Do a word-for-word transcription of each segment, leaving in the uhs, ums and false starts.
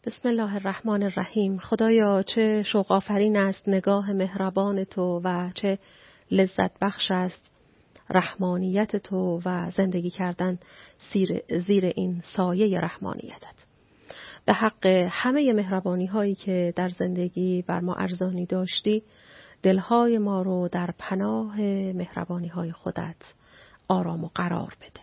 بسم الله الرحمن الرحیم. خدایا چه شوق آفرین است نگاه مهربان تو و چه لذت بخش است رحمانیت تو و زندگی کردن زیر این سایه رحمانیتت. به حق همه مهربانی هایی که در زندگی بر ما ارزانی داشتی، دلهای ما رو در پناه مهربانی های خودت آرام و قرار بده.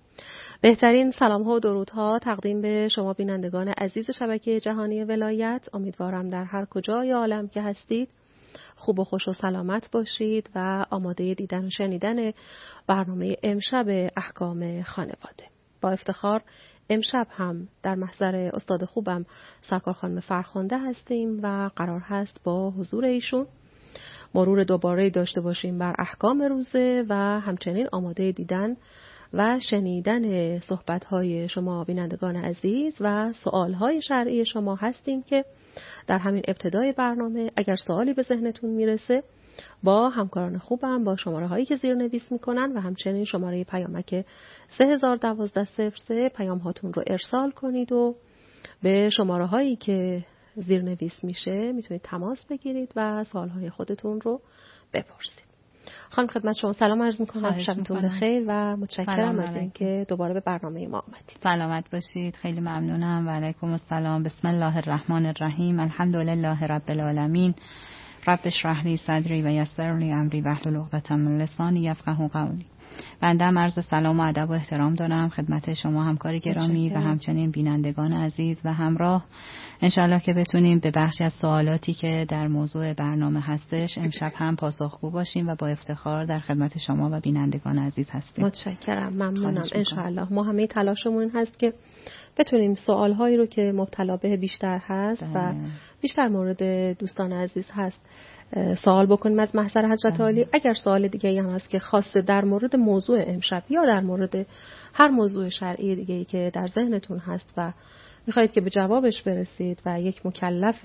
بهترین سلام ها و درودها تقدیم به شما بینندگان عزیز شبکه جهانی ولایت. امیدوارم در هر کجای عالم که هستید خوب و خوش و سلامت باشید و آماده دیدن و شنیدن برنامه امشب احکام خانواده. با افتخار امشب هم در محضر استاد خوبم سرکار خانم فرخنده هستیم و قرار هست با حضور ایشون مرور دوباره داشته باشیم بر احکام روزه و همچنین آماده دیدن و شنیدن صحبت‌های شما بینندگان عزیز و سوال‌های شرعی شما هستیم که در همین ابتدای برنامه اگر سوالی به ذهنتون میرسه با همکاران خوبم با شماره‌هایی که زیرنویس میکنن و همچنین شماره پیامک سه هزار و دوازده صفر سه پیام هاتون رو ارسال کنید و به شماره‌هایی که زیرنویس میشه میتونید تماس بگیرید و سوال‌های خودتون رو بپرسید. خانم خدمت شما سلام عرض میکنم، شبتون بخیر و متشکرم از اینکه دوباره به برنامه ما آمدید. سلامت باشید، خیلی ممنونم. و علیکم السلام. بسم الله الرحمن الرحیم. الحمدلله رب العالمین. رب اشرح لی صدری و یسر لی امری واحلل عقدة من لسانی یفقهوا قولی. بنده هم عرض سلام و ادب و احترام دارم خدمت شما همکار گرامی و همچنین بینندگان عزیز و همراه. انشالله که بتونیم به بخشی از سوالاتی که در موضوع برنامه هستش امشب هم پاسخگو باشیم و با افتخار در خدمت شما و بینندگان عزیز هستیم. متشکرم، ممنونم. انشالله ما همه تلاشمون هست که بتونیم سوالهایی رو که مبتلا به بیشتر هست ده. و بیشتر مورد دوستان عزیز هست سوال بکنیم از محضر حضرت عالی. اگر سوال دیگه هم هست که خاصه در مورد موضوع امشب یا در مورد هر موضوع شرعی دیگه‌ای که در ذهنتون هست و میخواید که به جوابش برسید و یک مکلف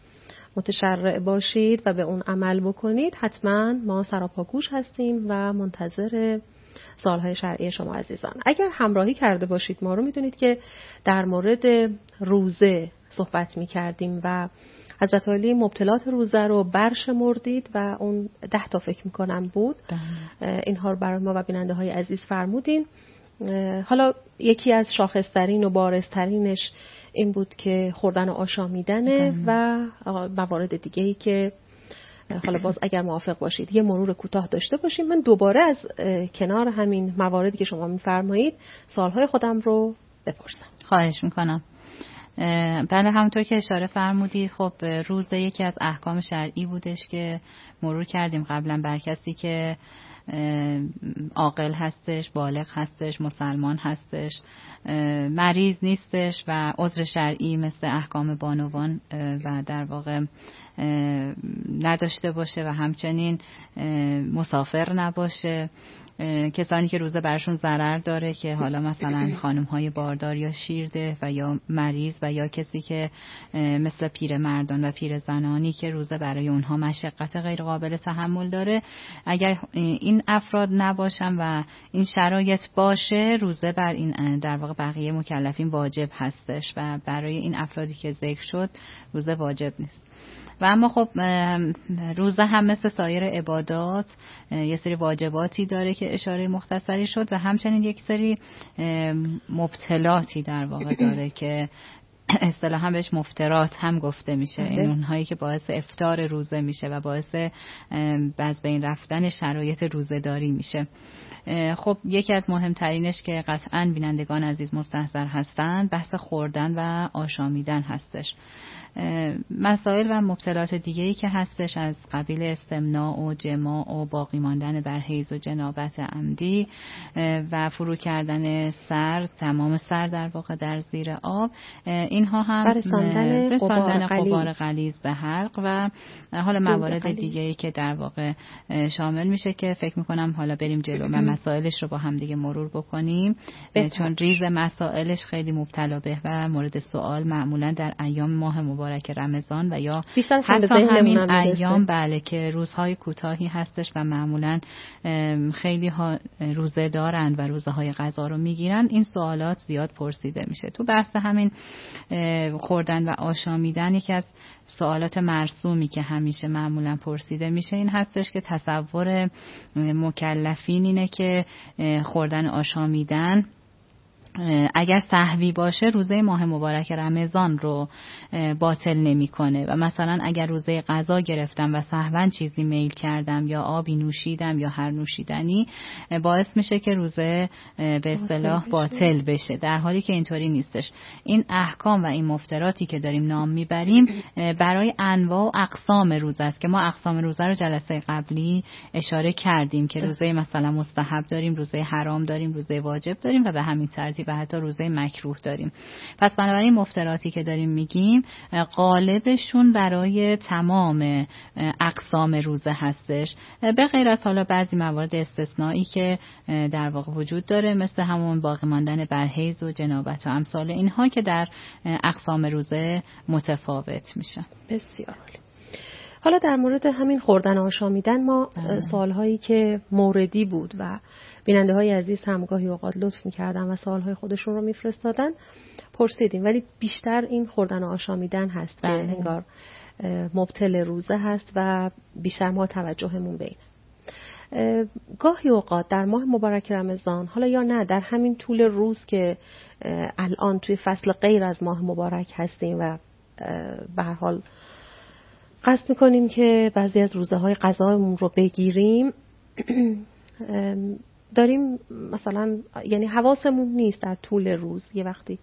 متشرع باشید و به اون عمل بکنید، حتما ما سراپاگوش هستیم و منتظر سوالهای شرعی شما عزیزان. اگر همراهی کرده باشید ما رو میدونید که در مورد روزه صحبت میکردیم و حضرت عالی مبتلات روزه رو برشمردید و اون ده تا فکر میکنم بود. اینها رو برای ما و بیننده های عزیز فرمودین. حالا یکی از شاخصترین و بارزترینش این بود که خوردن و آشامیدنه و موارد دیگه‌ای که حالا باز اگر موافق باشید یه مرور کوتاه داشته باشیم. من دوباره از کنار همین مواردی که شما میفرمایید سوالهای خودم رو بپرسم. خواهش میکنم. بله، همونطور که اشاره فرمودید خب روزه یکی از احکام شرعی بودش که مرور کردیم قبلا بر کسی که عاقل هستش، بالغ هستش، مسلمان هستش، مریض نیستش و عذر شرعی مثل احکام بانوان و در واقع نداشته باشه و همچنین مسافر نباشه. کسانی که روزه برشون ضرر داره که حالا مثلا خانم‌های باردار یا شیرده و یا مریض و یا کسی که مثل پیرمردان و پیرزنانی که روزه برای اونها مشقت غیر قابل تحمل داره، اگر این افراد نباشن و این شرایط باشه روزه بر این در واقع بقیه مکلفین واجب هستش و برای این افرادی که ذکر شد روزه واجب نیست. و اما خب روزه هم مثل سایر عبادات یه سری واجباتی داره که اشاره مختصری شد و همچنین یک سری مبتلاتی در واقع داره که اصطلاحاً بهش مفترات هم گفته میشه. این اونهایی که باعث افطار روزه میشه و باعث از بین رفتن شرایط روزه‌داری میشه. خب یکی از مهمترینش که قطعاً بینندگان عزیز مستحضر هستن بحث خوردن و آشامیدن هستش. مسائل و مبتلات دیگه‌ای که هستش از قبیل استمناء و جماع و باقی ماندن بر حیض و جنابت عمدی و فرو کردن سر، تمام سر در واقع در زیر آب، اینها هم رساندن غبار غلیظ به حلق و حالا موارد دیگه‌ای که در واقع شامل میشه که فکر میکنم حالا بریم جلو و مسائلش رو با هم دیگه مرور بکنیم بطور. چون ریز مسائلش خیلی مبتلا به و مورد سوال معمولا در ایام ماه مبارک رمضان و یا حتی همین ایام بله که روزهای کوتاهی هستش و معمولا خیلی ها روزه دارن و روزهای قضا رو میگیرن، این سوالات زیاد پرسیده میشه. تو بحث همین خوردن و آشامیدن یکی از سوالات مرسومی که همیشه معمولا پرسیده میشه این هستش که تصور مکلفین اینه که خوردن آشامیدن اگر سهوی باشه روزه ماه مبارک رمضان رو باطل نمیکنه و مثلا اگر روزه قضا گرفتم و سهوا چیزی میل کردم یا آبی نوشیدم یا هر نوشیدنی باعث میشه که روزه به اصطلاح باطل بشه، در حالی که اینطوری نیستش. این احکام و این مفتراتی که داریم نام میبریم برای انواع و اقسام روزه است که ما اقسام روزه رو جلسه قبلی اشاره کردیم که روزه مثلا مستحب داریم، روزه حرام داریم، روزه واجب داریم و به همین ترتیب و حتی روزه مکروه داریم. پس بنابراین مفتراتی که داریم میگیم غالبشون برای تمام اقسام روزه هستش، به غیر از حالا بعضی موارد استثنایی که در واقع وجود داره مثل همون باقی ماندن بر حیض و جنابت و امثال اینها که در اقسام روزه متفاوت میشه. بسیار عالی. حالا در مورد همین خوردن آشامیدن ما سوالهایی که موردی بود و بیننده های عزیز هم گاهی اوقات لطف می‌کردن و سوالهای خودشون رو میفرستادن پرسیدیم، ولی بیشتر این خوردن آشامیدن هست که انگار مبتل روزه هست و بیشتر ما توجهمون به اینه. گاهی اوقات در ماه مبارک رمضان، حالا یا نه در همین طول روز که الان توی فصل غیر از ماه مبارک هستیم و به هر حال قصد میکنیم که بعضی از روزه های قضایمون رو بگیریم، داریم مثلا یعنی حواسمون نیست در طول روز یه وقتی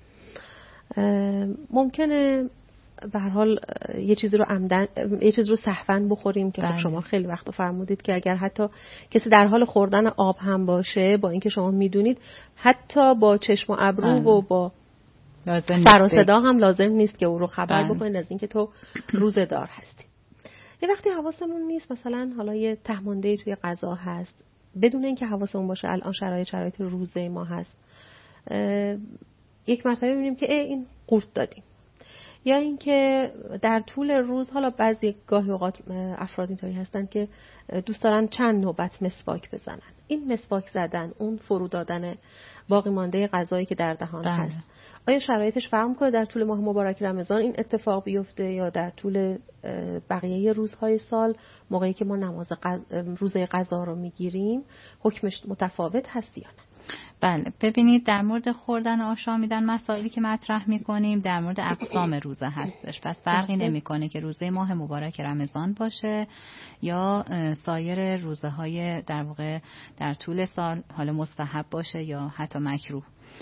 ممکنه به هر حال یه چیزی رو عمدن یه چیزی رو سهواً بخوریم که خب شما خیلی وقت فرمودید که اگر حتی کسی در حال خوردن آب هم باشه، با اینکه شما میدونید حتی با چشم و ابرو و با سر و صدا هم لازم نیست که او رو خبر بکنید از اینکه تو روزه دار هستی. یه وقتی حواسمون نیست، مثلا حالا یه تهماندهی توی غذا هست بدون اینکه حواسمون باشه الان شرایط شرایط روزه ما هست، یک مرتبه می‌بینیم که این قورت دادیم، یا اینکه در طول روز حالا بعضی گاهی اوقات افراد اینطوری هستن که دوست دارن چند نوبت مسواک بزنن. این مسواک زدن، اون فرو دادن باقی مانده غذایی که در دهان بله. هست، آیا شرایطش فرق می‌کنه در طول ماه مبارک رمضان این اتفاق بیفته یا در طول بقیه روزهای سال موقعی که ما نماز قض... روزه قضا رو میگیریم حکمش متفاوت هست یا نه؟ بله، ببینید در مورد خوردن آشامیدن مسائلی که مطرح میکنیم در مورد اقسام روزه هستش، پس فرقی نمیکنه که روزه ماه مبارک رمضان باشه یا سایر روزه های در واقع در طول سال، حالا مستحب باشه یا حتی مکروه.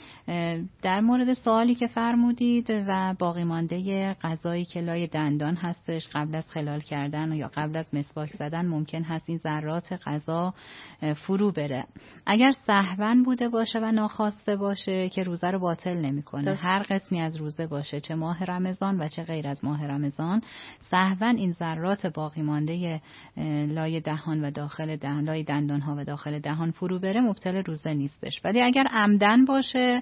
در مورد سوالی که فرمودید و باقی مانده غذایی که لای دندان هستش قبل از خلال کردن یا قبل از مسواک زدن ممکن هست این ذرات غذا فرو بره. اگر سهواً بوده باشه و ناخواسته باشه که روزه رو باطل نمیکنه، هر قسمی از روزه باشه چه ماه رمضان و چه غیر از ماه رمضان، سهواً این ذرات باقی مانده لای دهان و داخل دهان، لای دندان ها و داخل دهان فرو بره مبتل روزه نیستش. ولی اگر عمدن باشه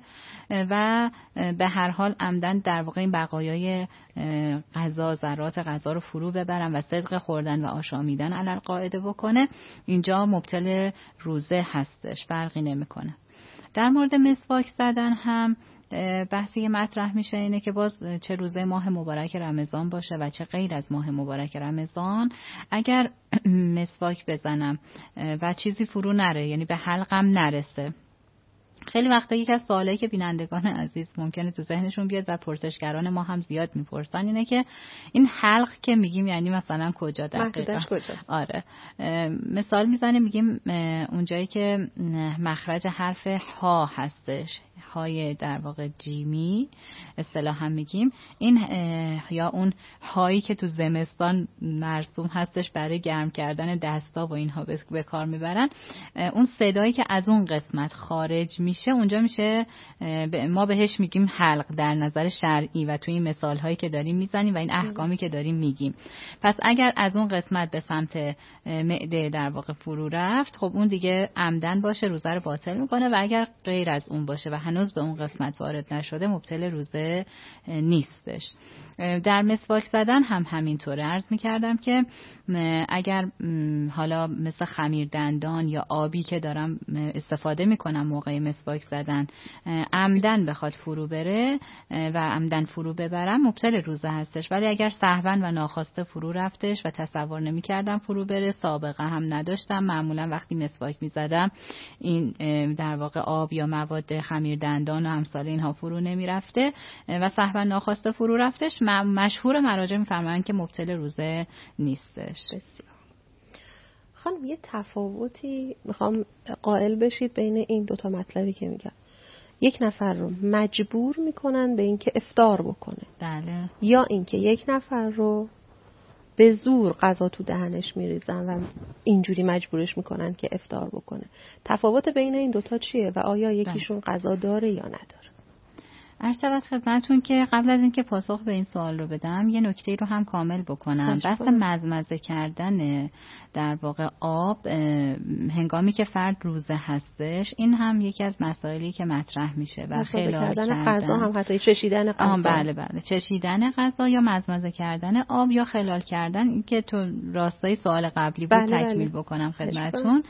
و به هر حال عمدن در واقع این بقایای غذا، ذرات غذا رو فرو ببرن و صدق خوردن و آشامیدن علی القاعده بکنه، اینجا مبتل روزه هستش، فرقی نمیکنه. در مورد مسواک زدن هم بحثی مطرح میشه اینه که باز چه روزه ماه مبارک رمضان باشه و چه غیر از ماه مبارک رمضان، اگر مسواک بزنم و چیزی فرو نره، یعنی به حلقم نرسه، خیلی وقتا یک از سوالایی که بینندگان عزیز ممکنه تو ذهنشون بیاد و پرسشگران ما هم زیاد میپرسن اینه که این حلق که میگیم یعنی مثلا کجا دقیقاً؟ آره، مثال میزنه میگیم اونجایی که مخرج حرف ها هستش، های در واقع جیمی اصطلاحاً میگیم، این یا اون هایی که تو زمستان مرسوم هستش برای گرم کردن دستا و اینها به کار میبرن، اون صدایی که از اون قسمت خارج میشه اونجا میشه ما بهش میگیم حلق در نظر شرعی و تو این مثال هایی که داریم میزنیم و این احکامی که داریم میگیم. پس اگر از اون قسمت به سمت معده در واقع فرو رفت، خب اون دیگه عمدن باشه روزه رو باطل میکنه، و اگر غیر از اون باشه و هنوز هنوز به اون قسمت وارد نشده مبتل روزه نیستش. در مسواک زدن هم همینطوره. عرض می‌کردم که اگر حالا مثل خمیر دندان یا آبی که دارم استفاده می‌کنم موقع مسواک زدن عمدن بخواد فرو بره و عمدن فرو ببرم مبتل روزه هستش. ولی اگر سهوا و ناخواسته فرو رفتش و تصور نمی‌کردم فرو بره، سابقه هم نداشتم، معمولا وقتی مسواک می‌زدم این در واقع آب یا مواد خمیر دندان و امثال اینها فرو نمی‌رفته و سهوا ناخواسته فرو رفتش، مشهور مراجع می‌فرمایند که مبتل روزه نیستش. بسیار. خانم یه تفاوتی میخوام قائل بشید بین این دوتا مطلبی که میگم. یک نفر رو مجبور میکنن به اینکه افطار بکنه، بله، یا اینکه یک نفر رو به زور غذا تو دهنش میریزن و اینجوری مجبورش میکنن که افطار بکنه. تفاوت بین این دوتا چیه و آیا یکیشون غذا داره یا نداره؟ عرض شود خدمتتون که قبل از اینکه پاسخ به این سوال رو بدم یه نکته رو هم کامل بکنم. بحث مزمزه کردن در واقع آب هنگامی که فرد روزه هستش، این هم یکی از مسائلی که مطرح میشه و خیلی کردن غذا هم حتی چشیدن غذا. بله بله، چشیدن غذا یا مزمزه کردن آب یا خلال کردن، این که تو راستای سوال قبلی بود بله تکمیل بله. بکنم خدمتتون.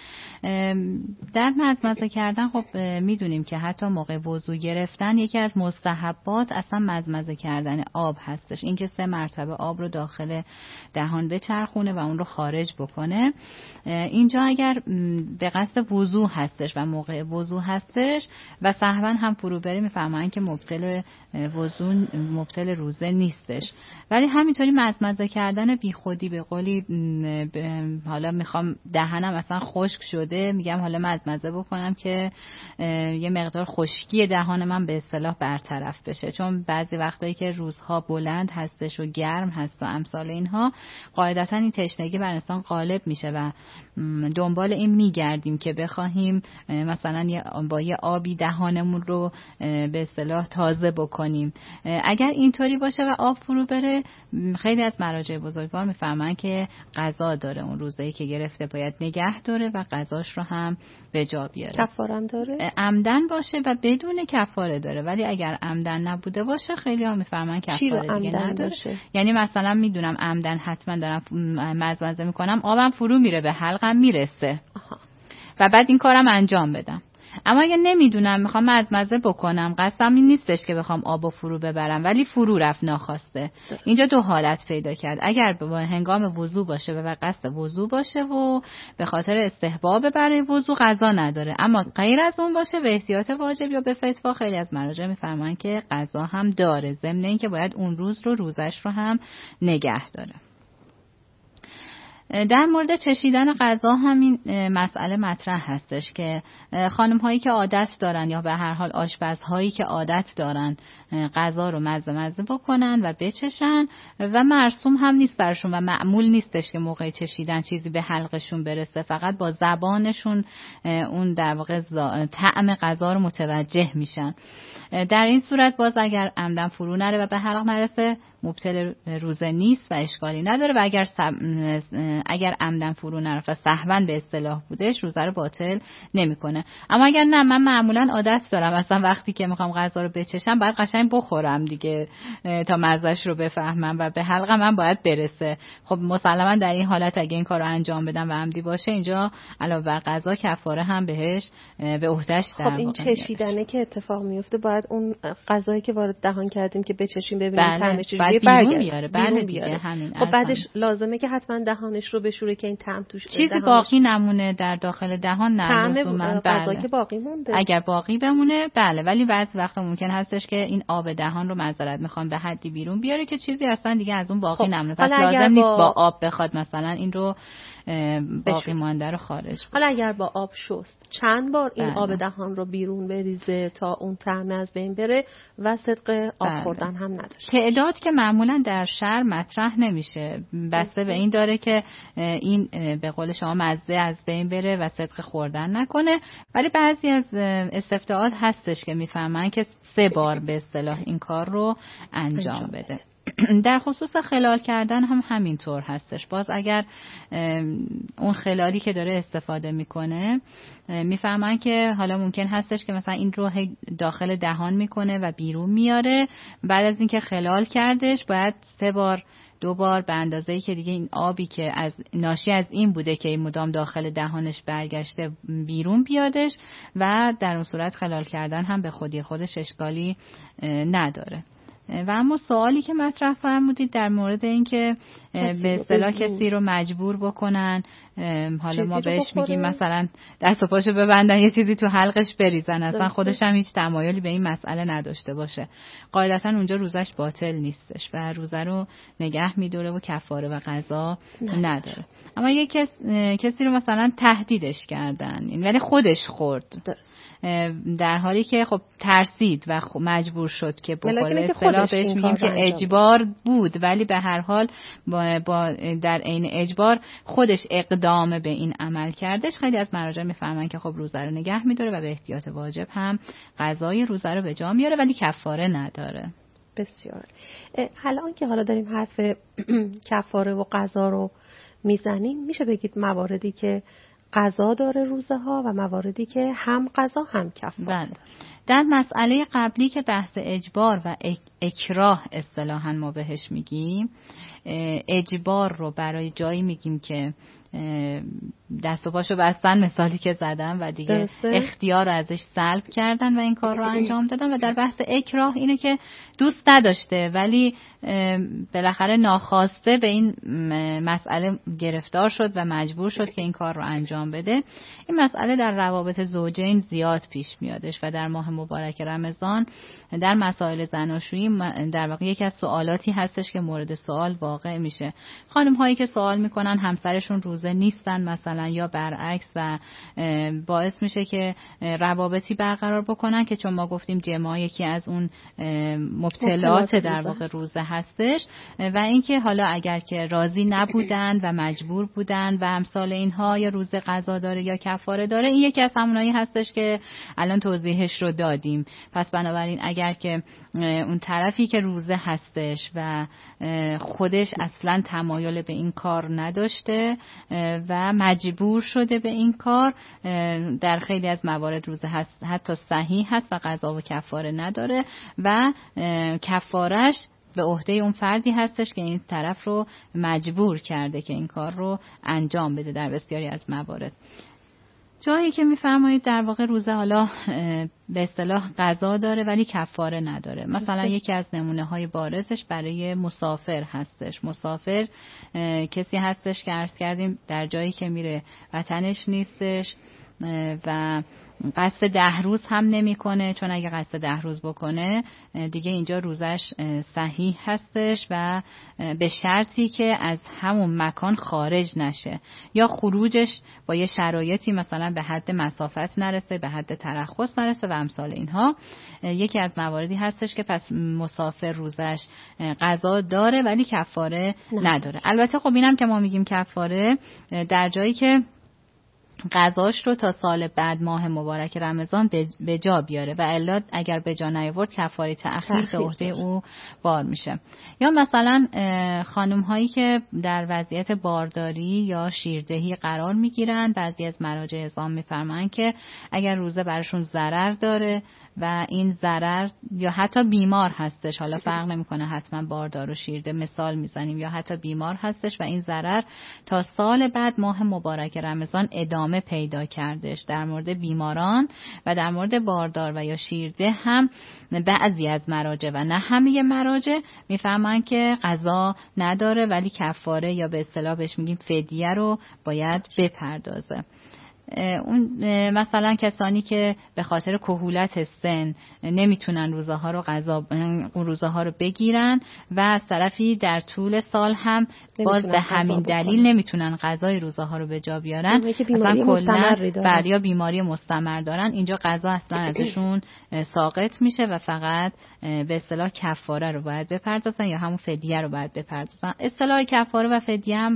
در مزمزه کردن خب میدونیم که حتی موقع وضو گرفتن یکی از مستحبات اصلا مزمزه کردن آب هستش، اینکه سه مرتبه آب رو داخل دهان بچرخونه و اون رو خارج بکنه. اینجا اگر به قصد وضو هستش و موقع وضو هستش و سهوا هم فرو بره میفرمایند که مبتل وضو مبتل روزه نیستش. ولی همینطوری مزمزه کردن بی خودی، به قولی حالا میخوام دهنم اصلا خشک شده میگم حالا مزمزه بکنم که یه مقدار خشکی دهان من به اصطلاح برطرف بشه، چون بعضی وقتایی که روزها بلند هستش و گرم هست و امثال اینها قاعدتا این تشنگی بر انسان غالب میشه و دنبال این میگردیم که بخواهیم مثلا با یه آبی دهانمون رو به اصطلاح تازه بکنیم. اگر اینطوری باشه و آب فرو بره، خیلی از مراجع بزرگوار میفهمن که قضا داره، اون روزایی که گرفته باید نگه داره و قضاش رو هم به جا بیاره. کفاره هم داره؟ عمدن باشه و بدون کفاره داره، ولی اگر عمدن نبوده باشه خیلی ها میفهمن کفاره دیگه نداره. باشه؟ یعنی مثلا میدونم عمدن حتما دارم مزمزه میکنم، آبم فرو میره به حلقم میرسه آها. و بعد این کارم انجام بدم. اما اگه نمیدونم میخوام مزمزه بکنم، قصدم این نیستش که بخوام آبو فرو ببرم ولی فرو رفت ناخواسته، اینجا دو حالت پیدا کرد. اگر به هنگام وضو باشه و قصد وضو باشه و به خاطر استحباب برای وضو قضا نداره، اما غیر از اون باشه به احتیاط واجب یا به فتوا خیلی از مراجع میفرمایند که قضا هم داره، ضمن اینکه باید اون روز رو روزش رو هم نگه داره. در مورد چشیدن غذا همین مسئله مطرح هستش که خانم هایی که عادت دارن یا به هر حال آشپز هایی که عادت دارن غذا رو مزه مزه بکنن و بچشن و مرسوم هم نیست برشون و معمول نیستش که موقع چشیدن چیزی به حلقشون برسه، فقط با زبانشون اون در واقع طعم غذا رو متوجه میشن. در این صورت باز اگر عمدن فرو نره و به حلق نرسه مبتل روزه نیست و اشکالی نداره، و اگر سب... اگر عمدن فرو نرفت و سهوا به اصطلاح بودش روزه رو باطل نمیکنه. اما اگر نه، من معمولا عادت دارم مثلا وقتی که میخوام غذا رو بچشم باید قشنگ بخورم دیگه تا مزهش رو بفهمم و به حلق من باید برسه. خب مسلما در این حالت اگه این کارو انجام بدم و عمدی باشه، اینجا علاوه بر قضا کفاره هم بهش به عهدهش در خب این چشیدنه که اتفاق میفته باید اون غذایی که وارد دهان کردیم که بچشیم ببینیم طعمش چجوریه بیرون بیاره. بله دیگه همین. خب بعدش لازمه که حتما دهانش رو بشوره که این طعم توش چیزی باقی نمونه در داخل دهان، نه لزوما. غذا که باقی مونده اگر باقی بمونه بله، ولی بعضی وقتا ممکن هستش که این آب دهان رو معذرت میخوام به حدی بیرون بیاره که چیزی اصلا دیگه از اون باقی خب. نمونه، پس لازم با... نیست با آب بخواد مثلا این رو باقی مانده رو خارج بکنه. حالا اگر با آب شست چند بار این بله. آب دهان رو بیرون بریزه تا اون طعم از بین بره و صدق آب بله. خوردن هم نداشته. تعداد که معمولا در شهر مطرح نمیشه، بسته به این داره که این به قول شما مزه از بین بره و صدق خوردن نکنه. ولی بعضی از استفتاءات هستش که میفهمن که سه بار به اصطلاح این کار رو انجام, انجام بده. در خصوص خلال کردن هم همینطور هستش. باز اگر اون خلالی که داره استفاده میکنه میفهمن که حالا ممکن هستش که مثلا این رو داخل دهان میکنه و بیرون میاره، بعد از اینکه خلال کردش باید سه بار دو بار به اندازه‌ای که دیگه این آبی که از ناشی از این بوده که این مدام داخل دهانش برگشته بیرون بیادش و در اون صورت خلال کردن هم به خودی خودش اشکالی نداره. و اما سوالی که مطرح فرمودید در مورد این که به اصطلاح کسی رو مجبور بکنن، حالا ما بهش میگیم مثلا دست و پاشو ببندن یه چیزی تو حلقش بریزن، اصلا خودش هم هیچ تمایلی به این مسئله نداشته باشه، قاعدتا اونجا روزش باطل نیستش و روزه رو نگه میداره و کفاره و قضا نداره. اما یه کس، کسی رو مثلا تهدیدش کردن ولی خودش خورد، درست. در حالی که خب ترسید و خب مجبور شد که بخوره، اصطلاح بهش میگیم که اجبار بود ولی به هر حال با, با در عین اجبار خودش اقدام به این عمل کردش. خیلی از مراجع میفهمن که خب روزه رو نگه میداره و به احتیاط واجب هم قضای روزه رو به جا میاره ولی کفاره نداره. بسیار. الان که حالا داریم حرف کفاره و قضا رو میزنیم، میشه بگید مواردی که قضا داره روزه ها و مواردی که هم قضا هم کفاره؟ بله. در مسئله قبلی که بحث اجبار و اکراه اصطلاحاً ما بهش میگیم، اجبار رو برای جایی میگیم که دست و پاشو بستن، مثالی که زدم، و دیگه درسته. اختیار رو ازش سلب کردن و این کار رو انجام دادن. و در بحث اکراه اینه که دوست نداشته ولی بالاخره ناخواسته به این مسئله گرفتار شد و مجبور شد که این کار رو انجام بده. این مسئله در روابط زوجین زیاد پیش میادش و در ماه مبارک رمضان در مسائل زناشویی در واقع یکی از سوالاتی هستش که مورد سوال واقع میشه. خانم هایی که سوال میکنن همسرشون روزه نیستن مثلا یا برعکس و باعث میشه که روابطی برقرار بکنن که چون ما گفتیم جماع یکی از اون مبتلات در واقع روزه هستش و اینکه حالا اگر که راضی نبودن و مجبور بودن و امثال اینها یا روزه قضا داره یا کفاره داره، این یکی از همونایی هستش که الان توضیحش رو دادیم. پس بنابراین اگر که اون طرفی که روزه هستش و خودش اصلا تمایل به این کار نداشته و مجبور شده به این کار، در خیلی از موارد روزه هست حتی صحیح هست و قضا و کفاره نداره و کفارش به عهده اون فردی هستش که این طرف رو مجبور کرده که این کار رو انجام بده در بسیاری از موارد. جایی که میفرمایید در واقع روزه حالا به اصطلاح قضا داره ولی کفاره نداره، مثلا یکی از نمونه های بارزش برای مسافر هستش. مسافر کسی هستش که عرض کردیم در جایی که میره وطنش نیستش و قصد ده روز هم نمیکنه، چون اگه قصد ده روز بکنه دیگه اینجا روزش صحیح هستش و به شرطی که از همون مکان خارج نشه یا خروجش با یه شرایطی مثلا به حد مسافت نرسه، به حد ترخص نرسه و امثال اینها. یکی از مواردی هستش که پس مسافر روزش قضا داره ولی کفاره نداره. البته خب اینم که ما میگیم کفاره در جایی که قضاش رو تا سال بعد ماه مبارک رمضان به جا بیاره و الا اگر به جا نیاورد کفاره تأخیر به عهده او بار میشه. یا مثلا خانم هایی که در وضعیت بارداری یا شیردهی قرار میگیرن، بعضی از مراجع اعلام میفرمایند که اگر روزه براشون ضرر داره و این ضرر یا حتی بیمار هستش، حالا فرق نمیکنه حتما باردار و شیرده، مثال میزنیم، یا حتی بیمار هستش و این ضرر تا سال بعد ماه مبارک رمضان ادامه پیدا کردش. در مورد بیماران و در مورد باردار و یا شیرده هم بعضی از مراجع و نه همه مراجع میفهمن که قضا نداره ولی کفاره یا به اصطلاح بهش میگیم فدیه رو باید بپردازه. اون مثلا کسانی که به خاطر کهولت سن نمیتونن روزه ها رو قضا اون روزه ها رو بگیرن و از طرفی در طول سال هم باز به همین دلیل نمیتونن قضای روزه ها رو به جا بیارن، مثلا کلا یا بیماری مستمر دارن، اینجا قضا اصلا ازشون ساقط میشه و فقط به اصطلاح کفاره رو باید بپردازن یا همون فدیه رو باید بپردازن. اصطلاح کفاره و فدیه هم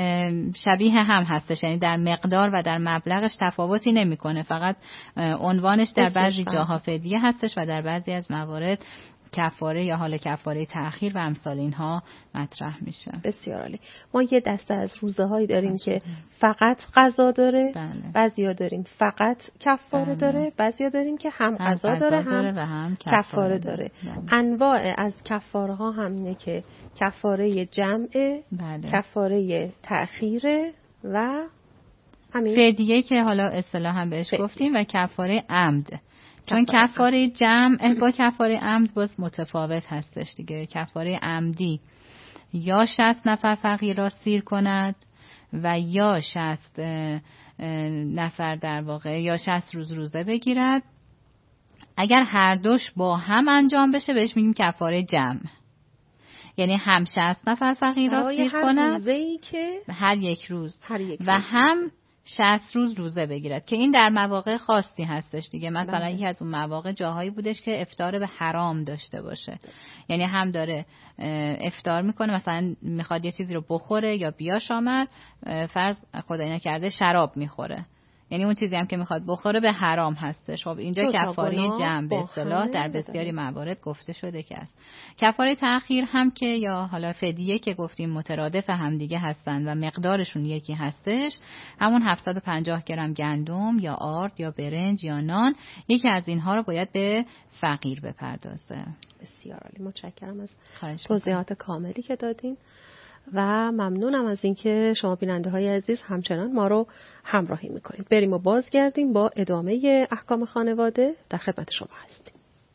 شبیه هم هستش، یعنی در مقدار و در مبلغ تفاوتی نمیکنه، فقط عنوانش در بعضی جاها فدیه هستش و در بعضی از موارد کفاره یا حالا کفاره تأخیر و امثال اینها مطرح میشه. بسیار عالی. ما یه دسته از روزه هایی داریم که فقط قضا داره، بله. بعضیا داریم فقط کفاره بله. داره، بعضیا داریم که هم قضا داره هم, و هم کفاره داره. داره. انواع از کفاره ها همینه که کفاره جمع، بله. کفاره تأخیر و همین فدیه که حالا اصطلاح هم بهش فدیه. گفتیم و کفاره عمد. چون کفاره جمع با کفاره عمد باز متفاوت هستش دیگه. کفاره عمدی یا شصت نفر فقیر را سیر کند و یا شصت نفر در واقع یا شصت روز روزه بگیرد. اگر هر دوش با هم انجام بشه بهش میگیم کفاره جمع. یعنی هم شصت نفر فقیر را سیر کند که هر یک روز هر یک و روز. هم شصت روز روزه بگیرد که این در مواقع خاصی هستش دیگه. مثلا بله. یکی از اون مواقع جاهایی بودش که افطار به حرام داشته باشه، یعنی هم داره افطار میکنه، مثلا میخواد یه چیزی رو بخوره یا بیاش آمد، فرض خدای نکرده شراب میخوره، یعنی اون چیزی هم که میخواد بخوره به حرام هستش. خب اینجا کفاره جمع به اصطلاح در بسیاری موارد گفته شده که است. کفاره تأخیر هم که یا حالا فدیه که گفتیم مترادف هم دیگه هستن و مقدارشون یکی هستش، همون هفتصد و پنجاه گرم گندم یا آرد یا برنج یا نان، یکی از اینها رو باید به فقیر بپردازه. بسیار عالی، متشکرم از توضیحات کاملی که دادین و ممنونم از اینکه شما بیننده های عزیز همچنان ما رو همراهی میکنید. بریم و بازگردیم با ادامه احکام خانواده، در خدمت شما هستیم.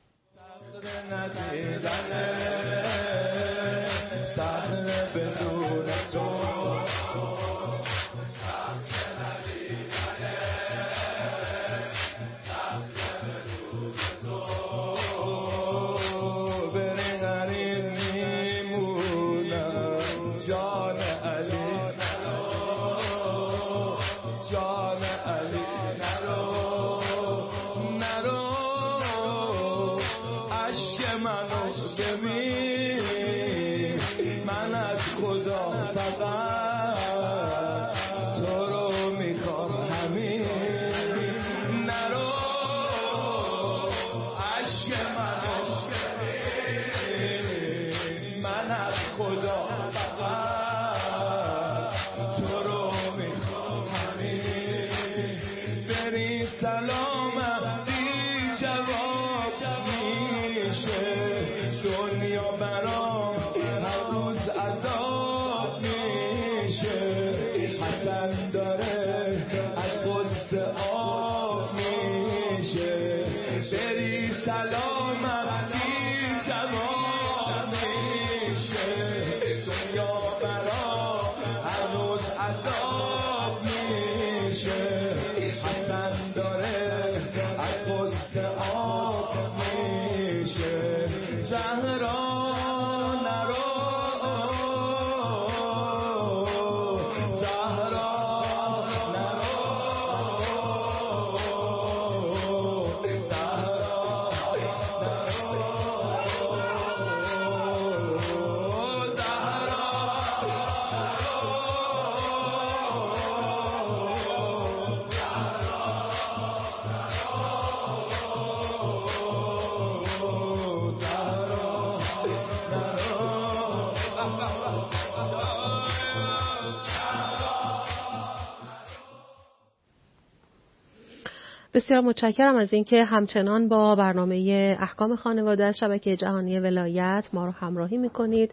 بسیار متشکرم از اینکه همچنان با برنامه احکام خانواده از شبکه جهانی ولایت ما رو همراهی میکنید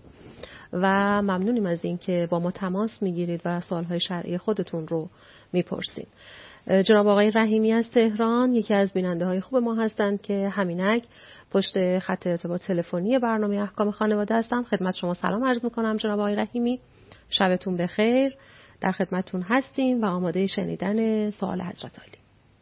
و ممنونیم از اینکه با ما تماس میگیرید و سوالهای شرعی خودتون رو میپرسید. جناب آقای رحیمی از تهران یکی از بیننده های خوب ما هستند که همینک پشت خط ارتباط تلفنی برنامه احکام خانواده هستم. خدمت شما سلام عرض میکنم جناب آقای رحیمی، شبتون بخیر. در خدمتتون هستیم و آماده شنیدن سوال حضرت عالی.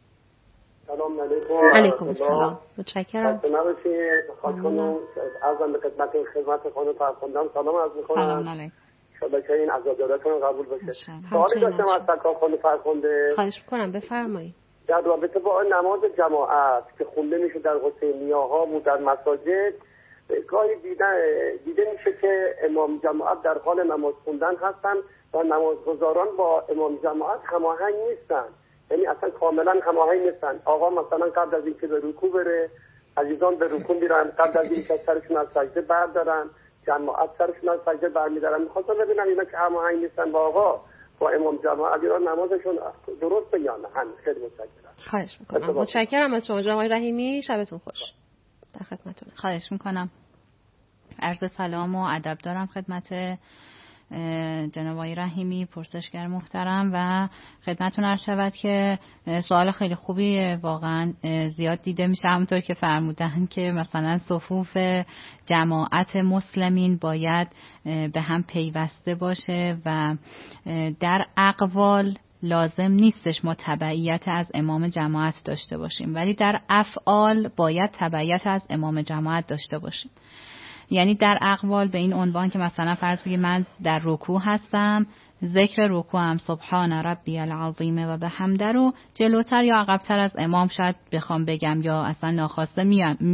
سلام علیکم. علیکم السلام. متشکرم. خسته نباشید. خواهشاً عرضم به خدمت خدمت خانم فرخندم سلام عرض می‌کنم. سلام علیکم. شما که این عزادارتون قبول بشه. سوالی داشتم از سرکار خانم فرخنده. خواهش می‌کنم بفرمایید. در رابطه با نماز جماعت که خونده میشه در حسینیه‌ها و در مساجد، گاهی دیده دیده میشه که امام جماعت در حال نماز خوندن هستن و نمازگزاران با امام جماعت هماهنگ نیستن. یعنی اصلا کاملا هماهنگ نیستن. آقا مثلا قبل از اینکه به رکوع بره عزیزان به رکوع میرن، قبل از اینکه سرشون از سجده بردارن جماعت سرشون از سجده برمیدارن. میخواستم ببینم اینا که هماهنگ نیستن با آقا با امام جماعت اینا نمازشون درسته یا نه؟ همین. خیلی متشکرم. خواهش میکنم. متشکرم از شما جناب آقای رحیمی. شبتون خوش. در خدمتتونم. خواهش میکنم. عرض سلام و ادب دارم خدمت جناب آقای رحیمی پرسشگر محترم و خدمتتون عرض شود که سوال خیلی خوبی واقعا زیاد دیده میشه، همونطور که فرمودن که مثلا صفوف جماعت مسلمین باید به هم پیوسته باشه و در اقوال لازم نیستش ما تبعیت از امام جماعت داشته باشیم، ولی در افعال باید تبعیت از امام جماعت داشته باشیم. یعنی در اقوال به این عنوان که مثلا فرض بگید من در رکوع هستم، ذکر رکوعم سبحان ربی العظیم و بحمده رو جلوتر یا عقبتر از امام شاید بخوام بگم یا اصلا ناخواسته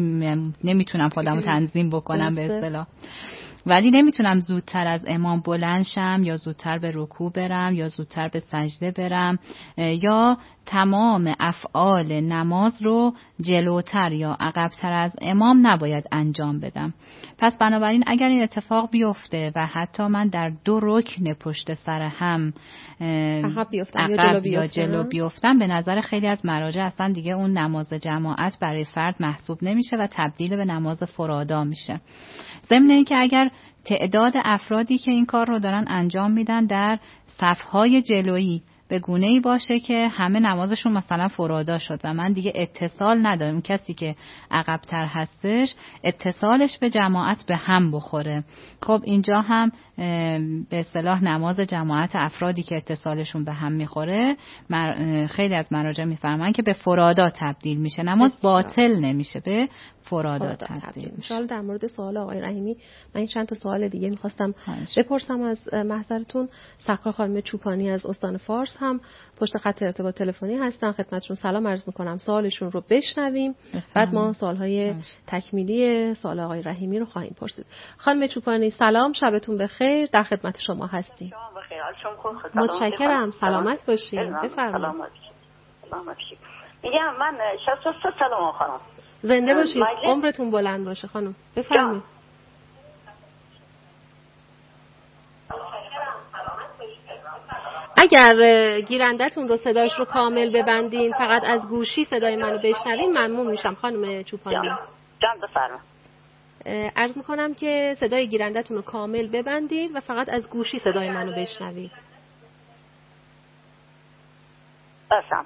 نمیتونم خودم تنظیم بکنم به اصطلاح، ولی نمیتونم زودتر از امام بلند شم یا زودتر به رکوع برم یا زودتر به سجده برم یا تمام افعال نماز رو جلوتر یا عقبتر از امام نباید انجام بدم. پس بنابراین اگر این اتفاق بیفته و حتی من در دو رکن پشت سر هم عقب بیفتم عقب یا جلو یا جلو بیفتم، به نظر خیلی از مراجع اصلا دیگه اون نماز جماعت برای فرد محسوب نمیشه و تبدیل به نماز فرادا میشه. ضمن اینکه اگر تعداد افرادی که این کار رو دارن انجام میدن در صفهای جلویی به گونه‌ای باشه که همه نمازشون مثلا فرادا شد و من دیگه اتصال ندارم، کسی که عقب‌تر هستش اتصالش به جماعت به هم بخوره، خب اینجا هم به اصطلاح نماز جماعت افرادی که اتصالشون به هم میخوره خیلی از مراجع میفرمان که به فرادا تبدیل میشه، نماز باطل نمیشه، به فرادا تبدیل میشه. حالا در مورد سوال آقای رحیمی من این چند تا سوال دیگه میخواستم بپرسم از محضرتون. سرکار خانم چوپانی از استان فارس هم پشت خط ارتباط تلفنی هستن، خدمتشون سلام عرض میکنم، سوالشون رو بشنویم بعد ما سوالهای تکمیلی سوال آقای رحیمی رو خواهیم پرسید. خانم چوپانی سلام، شبتون بخیر، در خدمت شما هستیم. شما بخیر، حالتون خوبه؟ متشکرم، سلامت باشید. بفرمایید. سلامت باشید. میگم من شصت و سه سالم خانم. زنده باشید، عمرتون بلند باشه خانم. بفرمایید. اگر گیرندتون رو صداش رو کامل ببندین فقط از گوشی صدای منو بشنوین ممنون میشم خانم چوپانی. جان بفرمایید. عرض میکنم که صدای گیرندتون رو کامل ببندید و فقط از گوشی صدای منو بشنوید. بسم.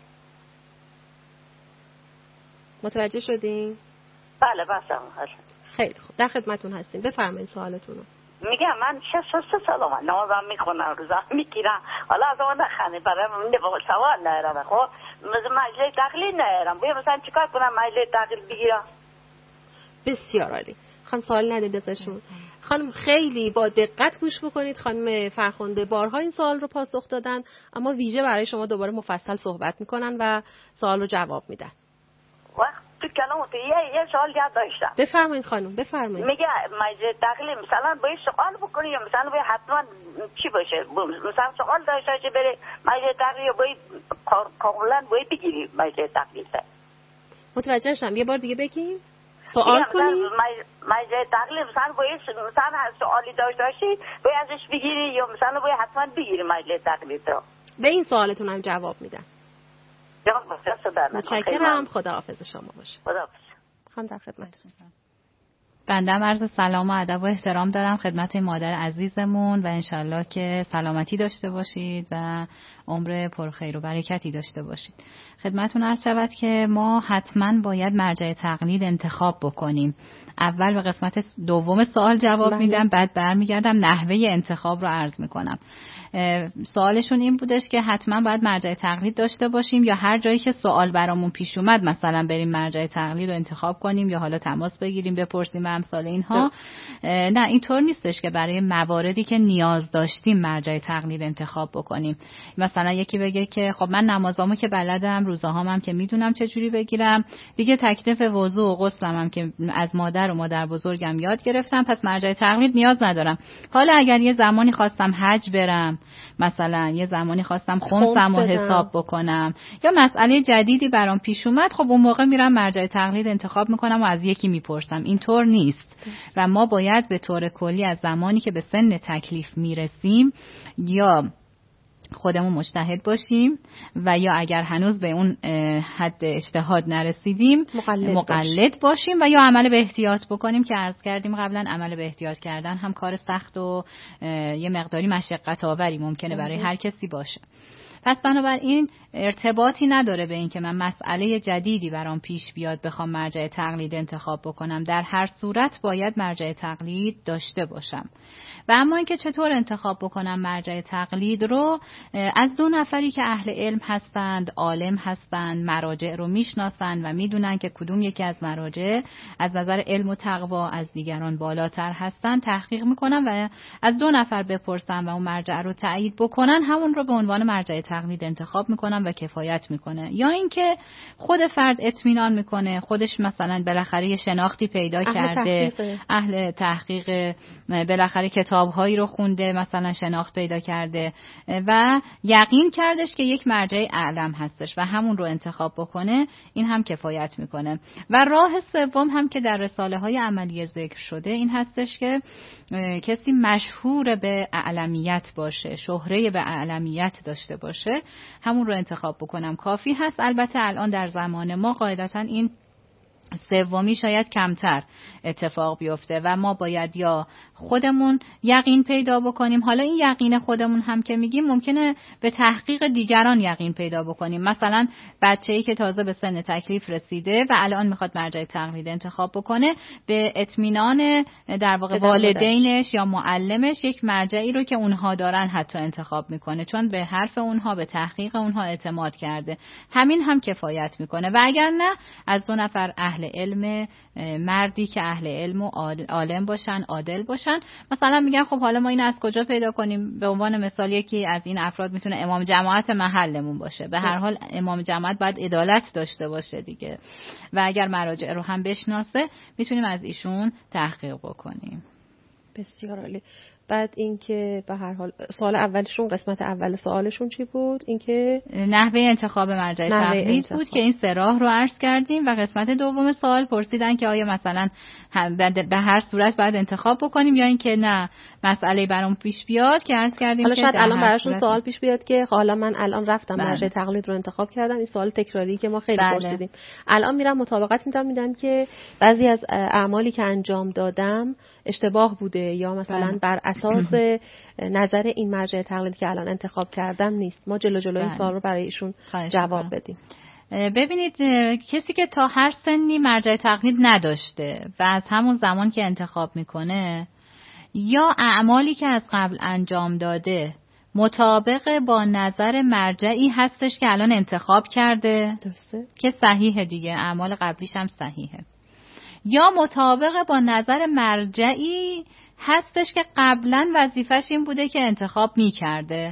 متوجه شدین؟ بله بسم. خیلی خوب، در خدمتون هستیم، بفرمایید سوالتون رو. میگم من شصت و سه سالم، نمازم میخونم، روزم میگیرم، حالا از اون نخنی برای من سوال نیارم، خب مجلس تقلید نیارم، باید مثلا چیکار کنم مجلس تقلید بگیرم؟ بسیار عالی. خانم سوال ندید ازشون. خانم خیلی با دقت گوش بکنید، خانم فرخنده بارها این سوال رو پاسخ دادن اما ویژه برای شما دوباره مفصل صحبت میکنن و سوال رو جواب میدن. وقت تو کلامت یه یه سوال یاد داشتم. بفرمایید خانم، بفرمایید. میگه مجلس تقلید مثلا باید سوال بکنی یا مثلا باید حتما چی باشه؟ مثلا سوال داشته باشه بره مجلس تقلید باید کاملا باید بگیری مجلس تقلید. متوجه شدم، یه بار دیگه بگین. سوال کنید. مجلس تقلید مثلا باید مثلا سوالی داشته باشی باید ازش بگیری یا مثلا باید حتما بگیری مجلس تقلید رو. به این سوالتون هم جواب میدم. متشکرم، خداحافظ شما باشه. خداحافظ. خانم در خدمتتون. بندم عرض سلام و ادب و احترام دارم خدمت مادر عزیزمون و انشالله که سلامتی داشته باشید و عمر پرخیر و برکتی داشته باشید. خدمتتون عرض شود که ما حتما باید مرجع تقلید انتخاب بکنیم. اول به قسمت دوم سوال جواب میدم، بعد برمیگردم نحوه انتخاب رو عرض میکنم. سوالشون این بودش که حتما باید مرجع تقلید داشته باشیم یا هر جایی که سوال برامون پیش اومد مثلا بریم مرجع تقلید رو انتخاب کنیم یا حالا تماس بگیریم بپرسیم و امثال اینها. نه اینطور نیستش که برای مواردی که نیاز داشتیم مرجع تقلید انتخاب بکنیم. مثلا یکی بگه که خب من نمازامو که بلدم، روزهام هم که میدونم چجوری بگیرم، دیگه تکلیف وضو و غسلم هم که از مادر و مادر بزرگم یاد گرفتم، پس مرجع تقلید نیاز ندارم. حالا اگر یه زمانی خواستم حج برم بکنم، مثلا یه زمانی خواستم خمسم رو حساب بکنم یا مسئله جدیدی برام پیش اومد، خب اون موقع میرم مرجع تقلید انتخاب میکنم و از یکی میپرسم. اینطور نیست و ما باید به طور کلی از زمانی که به سن تکلیف میرسیم یا خودمون مجتهد باشیم و یا اگر هنوز به اون حد اجتهاد نرسیدیم مقلد, مقلد باشیم و یا عمل به احتیاط بکنیم که عرض کردیم قبلا عمل به احتیاط کردن هم کار سخت و یه مقداری مشقت آوری ممکنه برای هر کسی باشه. پس بنابراین ارتباطی نداره به این که من مسئله جدیدی برام پیش بیاد بخوام مرجع تقلید انتخاب بکنم. در هر صورت باید مرجع تقلید داشته باشم. و اما اینکه چطور انتخاب بکنم مرجع تقلید رو، از دو نفری که اهل علم هستند، عالم هستند، مراجع رو میشناسند و میدونن که کدوم یکی از مراجع از نظر علم و تقوا از دیگران بالاتر هستند تحقیق میکنم و از دو نفر بپرسم و اون مرجع رو تایید بکنن، همون رو به عنوان مرجع تقلید انتخاب میکنم و کفایت میکنه. یا اینکه خود فرد اطمینان میکنه، خودش مثلا بالاخره شناختی پیدا اهل کرده، تحقیقه. اهل تحقیق، بالاخره کتاب‌هایی رو خونده، مثلا شناخت پیدا کرده و یقین کردش که یک مرجع اعلم هستش و همون رو انتخاب بکنه، این هم کفایت میکنه. و راه سوم هم که در رساله های عملی ذکر شده این هستش که کسی مشهور به اعلمیت باشه، شهره به اعلمیت داشته باشه، همون رو انتخاب بکنم کافی هست. البته الان در زمان ما قاعدتاً این سومی شاید کمتر اتفاق بیفته و ما باید یا خودمون یقین پیدا بکنیم. حالا این یقین خودمون هم که میگیم ممکنه به تحقیق دیگران یقین پیدا بکنیم. مثلا بچه‌ای که تازه به سن تکلیف رسیده و الان میخواد مرجع تقلید انتخاب بکنه، به اطمینان در واقع والدینش یا معلمش یک مرجعی رو که اونها دارن حتی انتخاب میکنه، چون به حرف اونها، به تحقیق اونها اعتماد کرده. همین هم کفایت میکنه. و اگر نه، از دو نفر اهل علم، مردی که اهل علم و عالم باشن، عادل باشن. مثلا میگن خب حالا ما این از کجا پیدا کنیم؟ به عنوان مثال یکی از این افراد میتونه امام جماعت محلمون باشه. به هر حال امام جماعت باید عدالت داشته باشه دیگه. و اگر مراجع رو هم بشناسه میتونیم از ایشون تحقیق بکنیم. بسیار عالی. بعد اینکه به هر حال سوال اولشون، قسمت اول سوالشون چی بود؟ اینکه نحوه انتخاب مرجع تقلید بود که این سه راه رو عرض کردیم. و قسمت دوم سوال پرسیدن که آیا مثلا به هر صورت باید انتخاب بکنیم یا اینکه نه مسئله برام پیش بیاد، که عرض کردیم حالا که شاید الان براشون صورت... سوال پیش بیاد که حالا من الان رفتم بله. مرجع تقلید رو انتخاب کردم، این سوال تکراری که ما خیلی بله. پرسیدیم، الان میرم مطابقت میدم میدم که بعضی از اعمالی که انجام دادم اشتباه بوده یا مثلا بله. بر اساس نظر این مرجع تقلید که الان انتخاب کردم نیست. ما جلو جلو این سوال رو برای ایشون جواب کنم. بدیم. ببینید، کسی که تا هر سنی مرجع تقلید نداشته و از همون زمان که انتخاب میکنه یا اعمالی که از قبل انجام داده مطابق با نظر مرجعی هستش که الان انتخاب کرده، درسته؟ که صحیحه دیگه، اعمال قبلیش هم صحیحه، یا مطابق با نظر مرجعی هستش که قبلا وظیفش این بوده که انتخاب میکرده.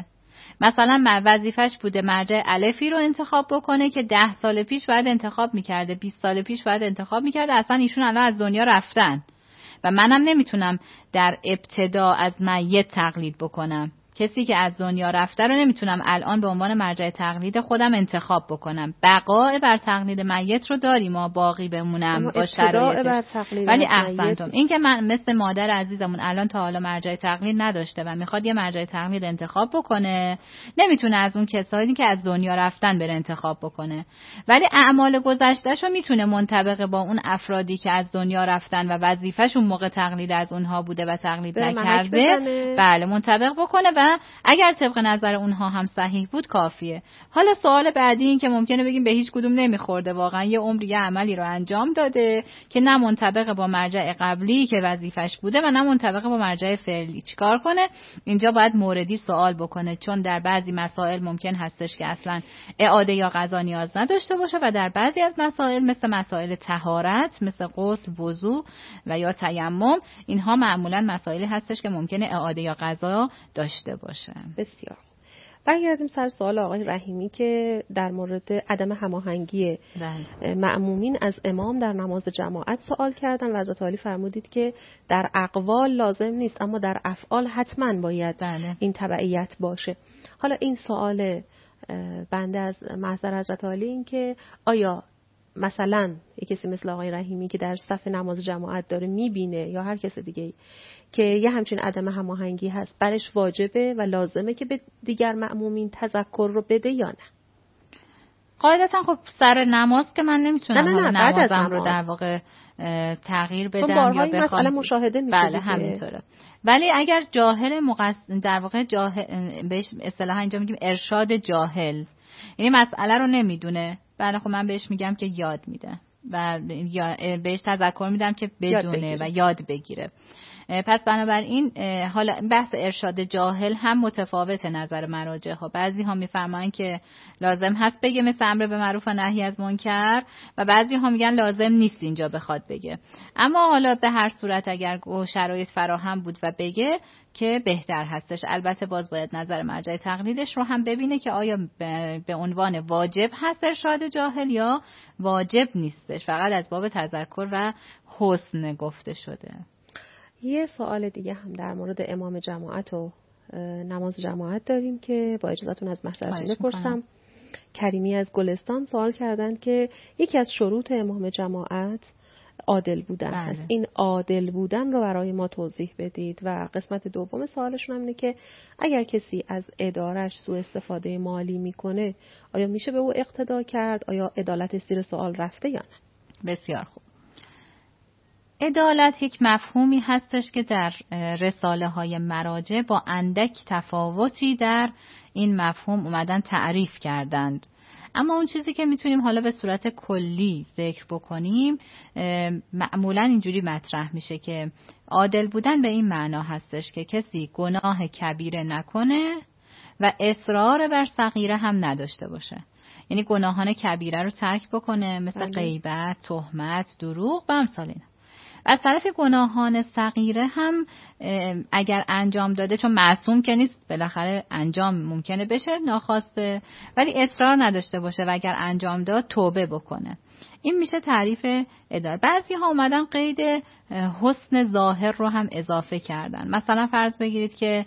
مثلا وظیفش بوده مرجع الفی رو انتخاب بکنه که ده سال پیش باید انتخاب میکرده، بیست سال پیش باید انتخاب میکرده، اصلا ایشون الان از دنیا رفتن و منم نمیتونم در ابتدا از میت تقلید بکنم. کسی که از دنیا رفته رو نمیتونم الان به عنوان مرجع تقلید خودم انتخاب بکنم. بقاء بر تقلید میت رو داریم، ما باقی بمونم با شرایطش. ولی احسنتم، این که من مثل مادر عزیزمون الان تا حالا مرجع تقلید نداشته و میخواد یه مرجع تقلید انتخاب بکنه، نمیتونه از اون کسایی که از دنیا رفتن بره انتخاب بکنه، ولی اعمال گذشته‌ش رو میتونه منطبق با اون افرادی که از دنیا رفتن و وظیفه‌شون موقع تقلید از اونها بوده و تقلید نکرده، بله منطبق بکنه و اگر طبق نظر اونها هم صحیح بود کافیه. حالا سوال بعدی این که ممکنه بگیم به هیچ کدوم نمیخورده، واقعا یه عمری یه عملی رو انجام داده که نه منطبق با مرجع قبلی که وظیفش بوده و نه منطبق با مرجع فعلی، چیکار کنه؟ اینجا باید موردی سوال بکنه، چون در بعضی مسائل ممکن هستش که اصلا اعاده یا قضا نیاز نداشته باشه و در بعضی از مسائل مثل مسائل طهارت، مثل غسل، وضو و یا تیمم، اینها معمولا مسائلی هستش که ممکنه اعاده یا قضا داشته باشه. بسیار. برگردیم سر سوال آقای رحیمی که در مورد عدم هماهنگی مأمومین از امام در نماز جماعت سوال کردن و حضرت عالی فرمودید که در اقوال لازم نیست اما در افعال حتما باید بله. این تبعیت باشه. حالا این سوال بنده از محضر حضرت عالی این که آیا مثلا یک کسی مثل آقای رحیمی که در صف نماز جماعت داره میبینه یا هر کس دیگه که یه همچین عدم هماهنگی هست برش واجبه و لازمه که به دیگر مأمومین تذکر رو بده یا نه؟ قاعدتا خب سر نماز که من نمیتونم نه نه نه نمازم رو در واقع تغییر بدم یا بخوام مسئله مشاهده میشه. بله همینطوره. ولی اگر جاهل مقص... در واقع جاهل بهش اصطلاحا اینجا میگیم ارشاد جاهل، یعنی مسئله رو نمیدونه، بله خب من بهش میگم که یاد میده و بهش تذکر میدم که بدونه یاد و یاد بگیره. پس بنابراین حالا بحث ارشاد جاهل هم متفاوت نظر مراجع ها. بعضی ها میفرمایند که لازم هست بگه مثل امر به معروف و نهی از منکر و بعضی ها میگن لازم نیست اینجا بخواد بگه. اما حالا به هر صورت اگر شرایط فراهم بود و بگه که بهتر هستش. البته باز باید نظر مرجع تقلیدش رو هم ببینه که آیا به عنوان واجب هست ارشاد جاهل یا واجب نیستش، فقط از باب تذکر و حسن گفته شده. یه سوال دیگه هم در مورد امام جماعت و نماز جماعت داریم که با اجازهتون از محضرتون بپرسم. کریمی از گلستان سوال کردن که یکی از شروط امام جماعت عادل بودن بله. هست. این عادل بودن رو برای ما توضیح بدید. و قسمت دوم سوالشون هم اینه که اگر کسی از ادارش سوء استفاده مالی میکنه آیا میشه به او اقتدا کرد؟ آیا عدالت زیر سوال رفته یا نه؟ بسیار خوب. عدالت یک مفهومی هستش که در رساله های مراجع با اندک تفاوتی در این مفهوم اومدن تعریف کردند. اما اون چیزی که میتونیم حالا به صورت کلی ذکر بکنیم معمولا اینجوری مطرح میشه که عادل بودن به این معنا هستش که کسی گناه کبیره نکنه و اصرار بر صغیره هم نداشته باشه. یعنی گناهان کبیره رو ترک بکنه مثل غیبت، تهمت، دروغ و امثال اینا. از طرف گناهان صغیره هم اگر انجام داده، چون معصوم که نیست بالاخره انجام ممکنه بشه ناخواسته، ولی اصرار نداشته باشه و اگر انجام داد توبه بکنه. این میشه تعریف عدالت. بعضی ها اومدن قید حسن ظاهر رو هم اضافه کردن. مثلا فرض بگیرید که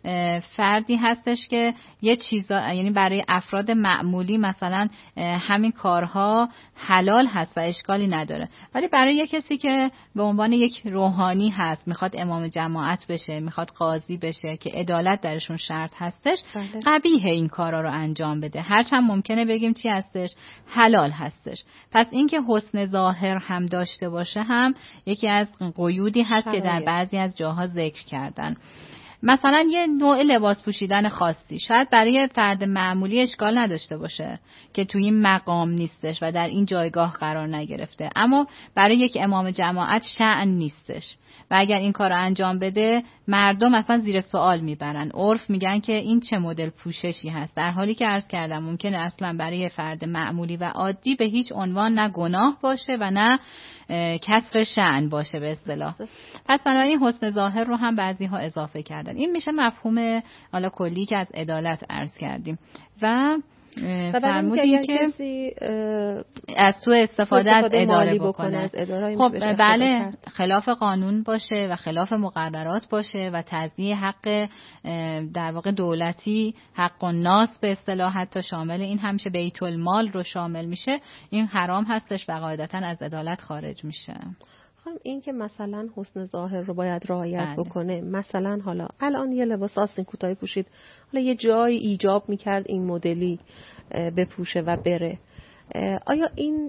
فردی هستش که یه چیزا، یعنی برای افراد معمولی مثلا همین کارها حلال هست و اشکالی نداره، ولی برای یه کسی که به عنوان یک روحانی هست، میخواد امام جماعت بشه، میخواد قاضی بشه که عدالت درشون شرط هستش، بله. قبیحه این کارا رو انجام بده، هرچند ممکنه بگیم چی هستش؟ حلال هستش. پس این که حسن ظاهر هم داشته باشه هم یکی از قیودی هست که در بعضی از جاها ذکر کردن. مثلا یه نوع لباس پوشیدن خاصی شاید برای فرد معمولی اشکال نداشته باشه که توی این مقام نیستش و در این جایگاه قرار نگرفته، اما برای یک امام جماعت شأن نیستش و اگر این کار رو انجام بده مردم مثلا زیر سوال میبرن، عرف میگن که این چه مدل پوششی هست، در حالی که عرض کردم ممکنه اصلا برای فرد معمولی و عادی به هیچ عنوان نه گناه باشه و نه کسر شأن باشه به اصطلاح. پس بنابراین حسن ظاهر رو هم بعضی ها اضافه کردن. این میشه مفهوم حالا کلی که از عدالت عرض کردیم. و فرمودیم که کسی از سوء استفاده از اداره بکنه. خب بله، خلاف قانون باشه و خلاف مقررات باشه و تضییع حق در واقع دولتی، حق الناس به اصطلاح حتی شامل این همیشه بیت المال رو شامل میشه، این حرام هستش و قاعدتا از عدالت خارج میشه. این که مثلا حسن ظاهر رو باید رعایت بله. بکنه، مثلا حالا الان یه لباس آستین کوتاهی پوشید، حالا یه جایی ایجاب میکرد این مدلی بپوشه و بره، آیا این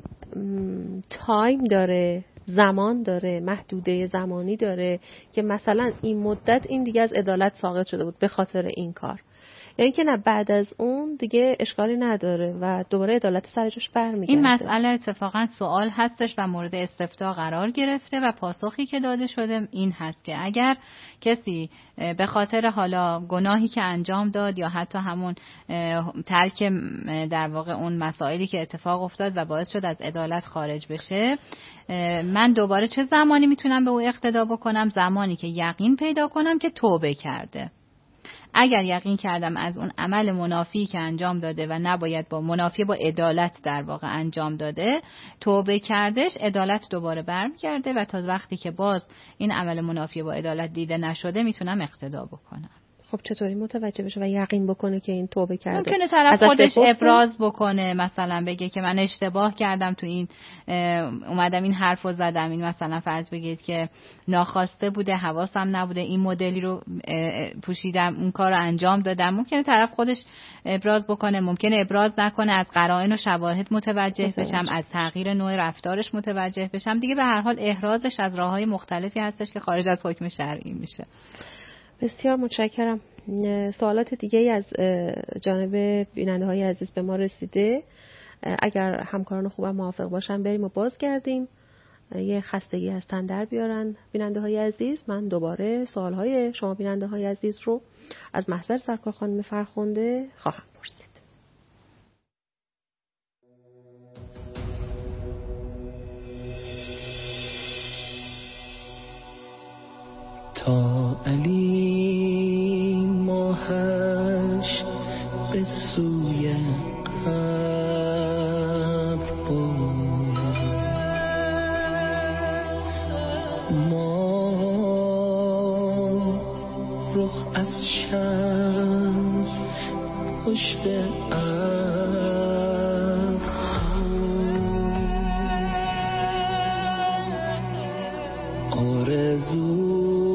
تایم داره، زمان داره، محدوده زمانی داره که مثلا این مدت این دیگه از عدالت ساقط شده بود به خاطر این کار، یعنی که نه بعد از اون دیگه اشکالی نداره و دوباره عدالت سر جاش برمیگرده؟ این مسئله اتفاقا سوال هستش و مورد استفتاء قرار گرفته و پاسخی که داده شده این هست که اگر کسی به خاطر حالا گناهی که انجام داد یا حتی همون ترک در واقع اون مسائلی که اتفاق افتاد و باعث شد از عدالت خارج بشه، من دوباره چه زمانی میتونم به او اقتدا بکنم؟ زمانی که یقین پیدا کنم که توبه کرده. اگر یقین کردم از اون عمل منافی که انجام داده و نباید با منافی با عدالت در واقع انجام داده توبه کردش، عدالت دوباره برمیگرده و تا وقتی که باز این عمل منافی با عدالت دیده نشده میتونم اقتدا بکنم. خب چطوری متوجه بشه و یقین بکنه که این توبه کرده؟ ممکنه طرف خودش ابراز بکنه، مثلا بگه که من اشتباه کردم تو این اومدم این حرفو زدم، این مثلا فرض بگید که ناخواسته بوده، حواسم نبوده، این مدلی رو پوشیدم، اون کارو انجام دادم. ممکنه طرف خودش ابراز بکنه، ممکنه ابراز نکنه، از قرائن و شواهد متوجه بشم، از تغییر نوع رفتارش متوجه بشم. دیگه به هر حال احرازش از راههای مختلفی هستش که خارج از حکم شرعی میشه. بسیار متشکرم. سوالات دیگه از جانب بیننده های عزیز به ما رسیده. اگر همکاران خوبم موافق باشن بریم و بازگردیم، یه خستگی از تن در بیارن بیننده های عزیز. من دوباره سوال های شما بیننده های عزیز رو از محضر سرکار خانم فرخنده خواهم پرسید. تا علی ماهش به سوی قبر بود، ما رخ از شم پشت ابر، آرزو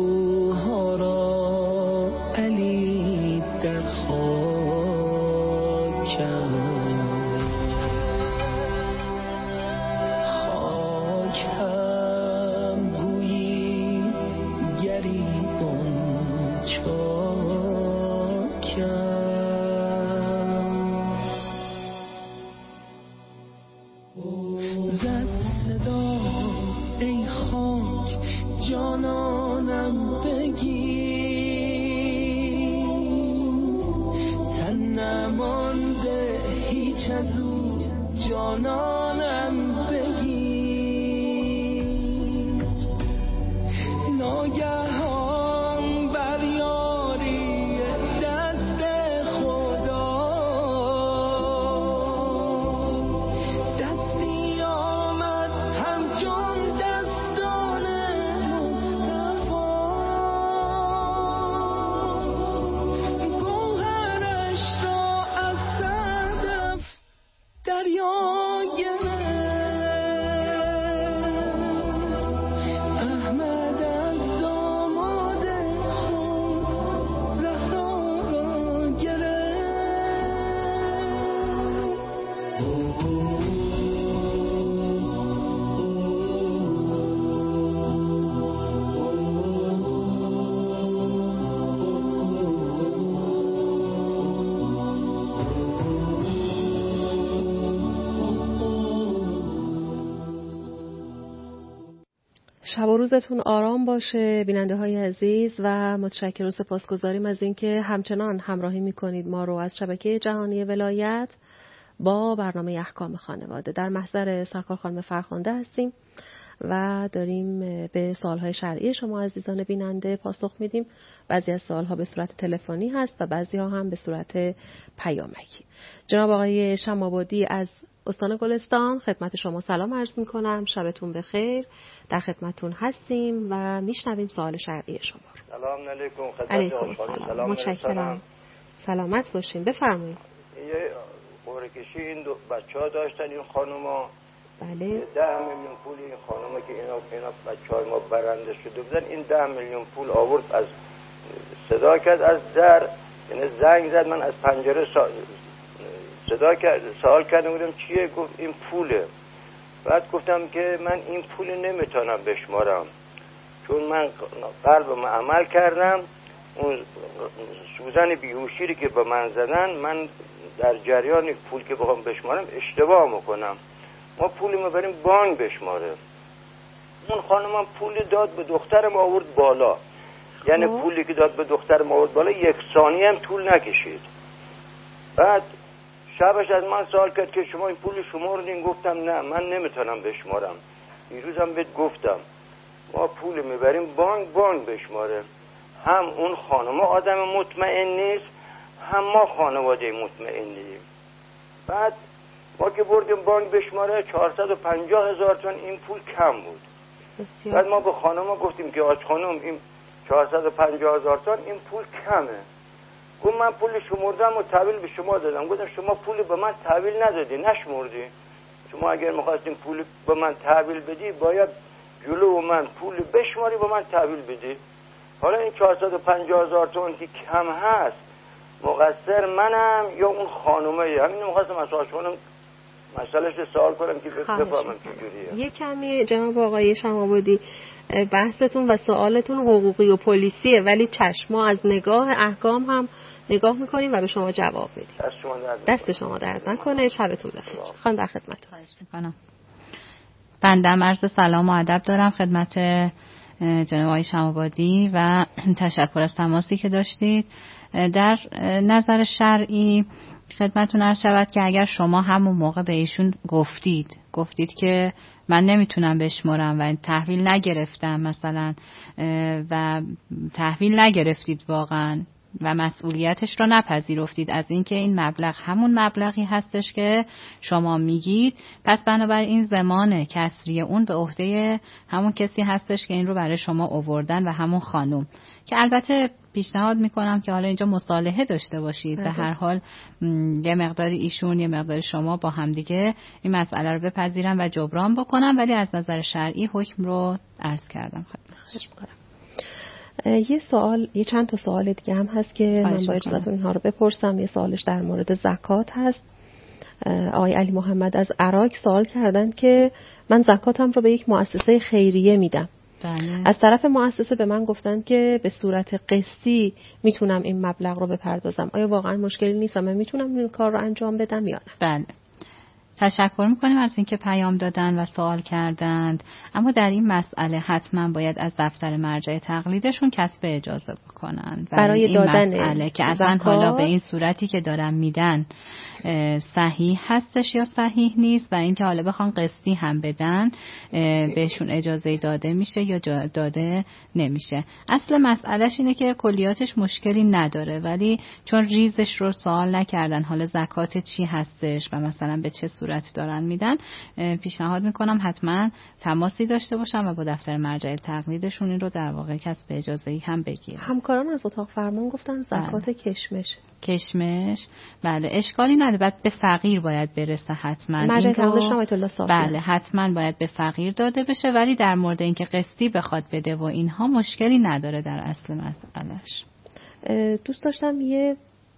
شب و روزتون آرام باشه بیننده های عزیز و متشکر و سپاسگزاریم از اینکه همچنان همراهی میکنید ما رو از شبکه جهانی ولایت با برنامه احکام خانواده. در محضر سرکار خانم فرخنده هستیم و داریم به سوالهای شرعی شما عزیزان بیننده پاسخ میدیم. بعضی از سوالها به صورت تلفنی هست و بعضی ها هم به صورت پیامکی. جناب آقای شمابادی از استان گلستان خدمت شما سلام عرض میکنم. شبتون بخیر. در خدمتون هستیم و میشنویم سوال شرعی شما رو. سلام علیکم. علیکم سلام. متشکرم. سلامت باشین. بفرمایید. یه قرعه کشی این دو بچه‌ها داشتن، این خانوما بله ده میلیون پول این خانوما که اینا اینا بچه‌های ما برنده شده بودن، این ده میلیون پول آورد، از صدا کرد از در، یعنی زنگ زد، من از پنجره سا... صدا کرد، سوال کردم بودم چیه؟ گفت این پوله. بعد گفتم که من این پول نمیتونم بشمارم چون من قلبم عمل کردم، اون سوزن بیهوشی که به من زدن، من در جریان پول که بخوام بشمارم اشتباه میکنم. ما پول میبریم بانک بشماره. اون خانم پول داد به دخترم آورد بالا، یعنی پولی که داد به دخترم آورد بالا یک ثانیه هم طول نکشید. بعد شبش از من سوال کرد که شما این پول شمردین؟ گفتم نه من نمیتونم بشمارم. دیروزم بهت گفتم ما پول میبریم بانک بانک بشماره. هم اون خانم آدم مطمئن نیست، هم ما خانواده مطمئن نیستیم. بعد ما که بردیم بانک بشماره چهارصد و پنجاه هزار تومان این پول کم بود. بسیار. بعد ما به خانم گفتیم که آج خانم این چهارصد و پنجاه هزار تومان این پول کمه. گفت من پول شمردم و تحویل به شما دادم. گفتم شما پول به من تحویل ندادی، نشمردی. شما اگر می‌خواستین پول به من تحویل بدی باید جلو من پول بشماری به من تحویل بدی. حالا این چهارصد و پنجاه هزار تومان که کم هست مقصر منم یا اون خانومه؟ همین می‌خواستم از آج خانم مسئلهش سوال کنم که بفهمم چجوریه. یه کمی جناب آقای شمابادی بحثتون و سوالتون حقوقی و پلیسیه، ولی چشم ما از نگاه احکام هم نگاه میکنیم و به شما جواب بدیم. دست شما درد دست شما درد نکنه. شبتون بخیر. خانم در خدمتتون. بنده عرض سلام و ادب دارم خدمت جناب آقای شمابادی و تشکر از تماسی که داشتید. در نظر شرعی خدمتتون عرض شود که اگر شما همون موقع به ایشون گفتید گفتید که من نمیتونم بشمرم و تحویل نگرفتم مثلا و تحویل نگرفتید واقعا و مسئولیتش رو نپذیرفتید از اینکه این مبلغ همون مبلغی هستش که شما میگید، پس بنابراین زمان کسری اون به عهده همون کسی هستش که این رو برای شما آوردن و همون خانم، که البته پیشنهاد میکنم که حالا اینجا مصالحه داشته باشید. به هر حال یه مقداری ایشون یه مقداری شما با همدیگه این مسئله رو بپذیرن و جبران بکنن، ولی از نظر شرعی حکم رو عرض کردم خدمتتون. یه سوال، یه چند تا سوال دیگه هم هست که من با اجازهتون اینها رو بپرسم. یه سوالش در مورد زکات هست. آقای علی محمد از عراق سوال کردن که من زکاتم رو به یک مؤسسه خیریه میدم. بله. از طرف مؤسسه به من گفتن که به صورت قسطی میتونم این مبلغ رو بپردازم. آیا واقعا مشکلی نیست و من میتونم این کار رو انجام بدم یا نه؟ بله. تشکر میکنیم از اینکه پیام دادن و سوال کردند، اما در این مسئله حتما باید از دفتر مرجع تقلیدشون کسب اجازه بکنن برای این دادن مسئله که اصلا حالا به این صورتی که دارن میدن صحیح هستش یا صحیح نیست و اینکه حالا بخوان قسطی هم بدن بهشون اجازه داده میشه یا داده نمیشه. اصل مسئلهش اینه که کلیاتش مشکلی نداره، ولی چون ریزش رو سوال نکردن حالا زکات چی هستش و مثلا به چه صورت دارن میدن، پیشنهاد میکنم حتما تماسی داشته باشن و با دفتر مرجع تقلیدشون این رو در واقع کسب اجازه‌ای هم بگیرن. همکاران از اتاق فرمان گفتن زکات بله. کشمش کشمش بله اشکالی نداره، بعد به فقیر باید برسه حتما. مرجع تقلیدش آیت الله صافی بله حتما باید به فقیر داده بشه، ولی در مورد اینکه قسطی بخواد بده و اینها مشکلی نداره در اصل مسئلهش. دوست داشتم یه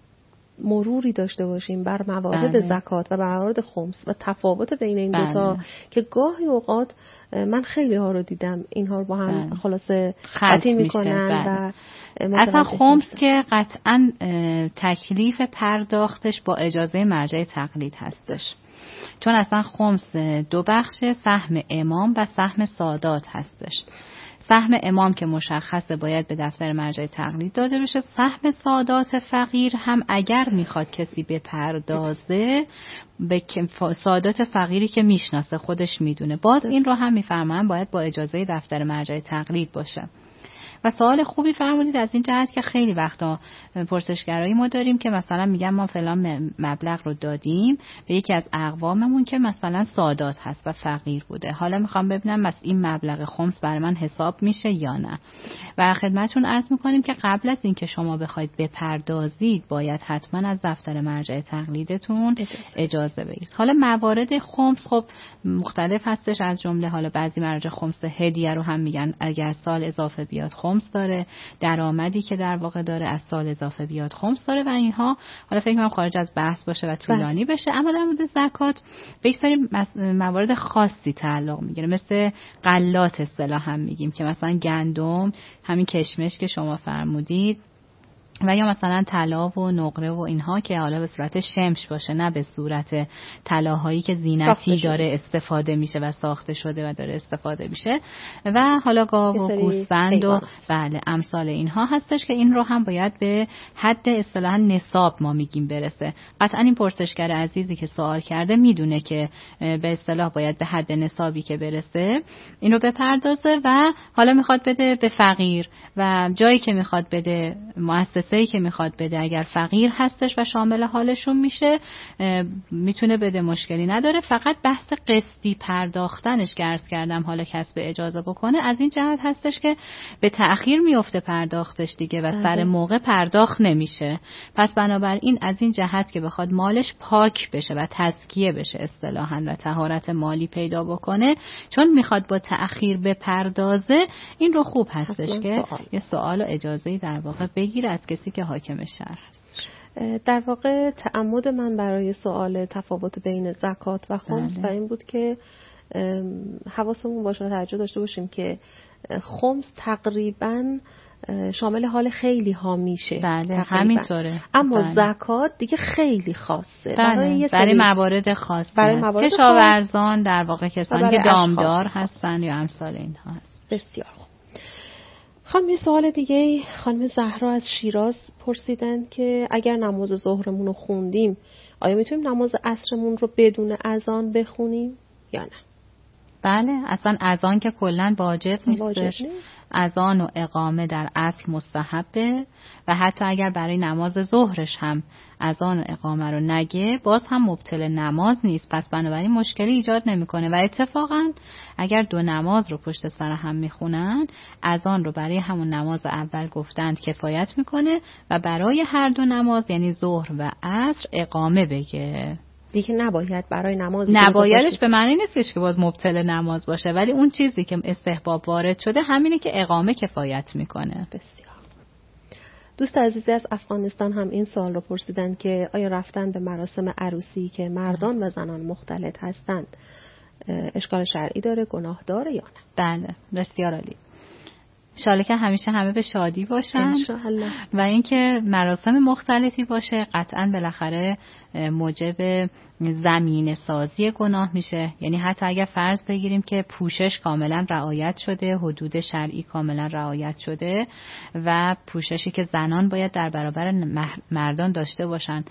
مروری داشته باشیم بر موارد بله. زکات و بر موارد خمس و تفاوت بین این بله. دوتا که گاهی اوقات من خیلی ها رو دیدم اینها رو با هم بله. خلاصه قطعی میکنن بله. و اصلا خمس که قطعا تکلیف پرداختش با اجازه مرجع تقلید هستش، چون اصلا خمس دو بخش، سهم امام و سهم سادات هستش. سهم امام که مشخصه باید به دفتر مرجع تقلید داده بشه. سهم سادات فقیر هم اگر میخواد کسی بپردازه به سادات فقیری که میشناسه خودش میدونه، باز این رو هم میفهمن باید با اجازه دفتر مرجع تقلید باشه. و سوال خوبی فرمودید از این جهت که خیلی وقتا پرسشگرایی ما داریم که مثلا میگن ما فلان مبلغ رو دادیم به یکی از اقواممون که مثلا سادات هست و فقیر بوده، حالا میخوام ببینم بس این مبلغ خمس برای من حساب میشه یا نه. و خدمتتون عرض میکنیم که قبل از اینکه شما بخواید بپردازید باید حتما از دفتر مرجع تقلیدتون اجازه بگیرید. حالا موارد خمس خب مختلف هستش، از جمله حالا بعضی مراجع خمس هدیه رو هم میگن اگر سال اضافه بیاد خمس داره، درآمدی که در واقع داره از سال اضافه بیاد خمس داره و اینها حالا فکر کنم خارج از بحث باشه و طولانی بشه. اما در مورد زکات به یک سری موارد خاصی تعلق میگیره، مثل غلات اصطلاح هم میگیم که مثلا گندم، همین کشمش که شما فرمودید، و یا مثلا طلا و نقره و اینها که حالا به صورت شمش باشه، نه به صورت طلاهایی که زینتی داره استفاده میشه و ساخته شده و داره استفاده میشه. و حالا گاو و گوسفند و بله امثال اینها هستش که این رو هم باید به حد اصطلاحاً نصاب ما میگیم برسه. قطعا این پرسشگر عزیزی که سوال کرده میدونه که به اصطلاح باید به حد نصابی که برسه این رو بپردازه و حالا میخواد بده به فقیر و جایی که میخواد بده، مؤسسه‌ای که میخواد بده اگر فقیر هستش و شامل حالشون میشه میتونه بده، مشکلی نداره. فقط بحث قسطی پرداختنش که عرض کردم حالا کسب اجازه بکنه از این جهت هستش که به تأخیر میفته پرداختش دیگه و سر موقع پرداخت نمیشه. پس بنابراین از این جهت که بخواد مالش پاک بشه و تزکیه بشه اصطلاحاً و طهارت مالی پیدا بکنه، چون میخواد با تأخیر بپردازه، این رو خوب هستش که سوال. یه سوال و اجازه‌ای در واقع بگیره از کسی که حاکم شهر هست. در واقع تعمد من برای سوال تفاوت بین زکات و خمس بر این بود که حواسمون باشه، توجه داشته باشیم که خمس تقریباً شامل حال خیلی ها میشه. بله همینطوره. اما بله. زکات دیگه خیلی خاصه. بله. برای, برای موارد خاصه. برای موارد کشاورزان در واقع کسانی که دامدار هستن یا امثال اینها هست. بسیار خوب. خانم یه سوال دیگه خانم زهرا از شیراز پرسیدن که اگر نماز ظهرمون رو خوندیم آیا میتونیم نماز عصرمون رو بدون اذان بخونیم یا نه؟ بله، اصلا اذان که کلا واجب نیستش. اذان و اقامه در اصل مستحبه و حتی اگر برای نماز ظهرش هم اذان و اقامه رو نگه باز هم مبطل نماز نیست. پس بنابراین مشکلی ایجاد نمیکنه و اتفاقا اگر دو نماز رو پشت سر هم میخونن اذان رو برای همون نماز اول گفتند کفایت میکنه و برای هر دو نماز یعنی ظهر و عصر اقامه بگه. دیگه نباید برای نماز نبایدش به معنی نیستش که باز مبطل نماز باشه، ولی اون چیزی که استحباب وارد شده همینه که اقامه کفایت میکنه. بسیار. دوست عزیزی از افغانستان هم این سوال رو پرسیدن که آیا رفتن به مراسم عروسی که مردان و زنان مختلط هستند اشکال شرعی داره، گناه داره یا نه؟ بله، بسیار عالی. انشالله که همیشه همه به شادی باشن انشالله. و اینکه مراسم مختلفی باشه قطعاً بالاخره موجب زمینه سازی گناه میشه. یعنی حتی اگر فرض بگیریم که پوشش کاملا رعایت شده، حدود شرعی کاملا رعایت شده و پوششی که زنان باید در برابر مردان داشته باشن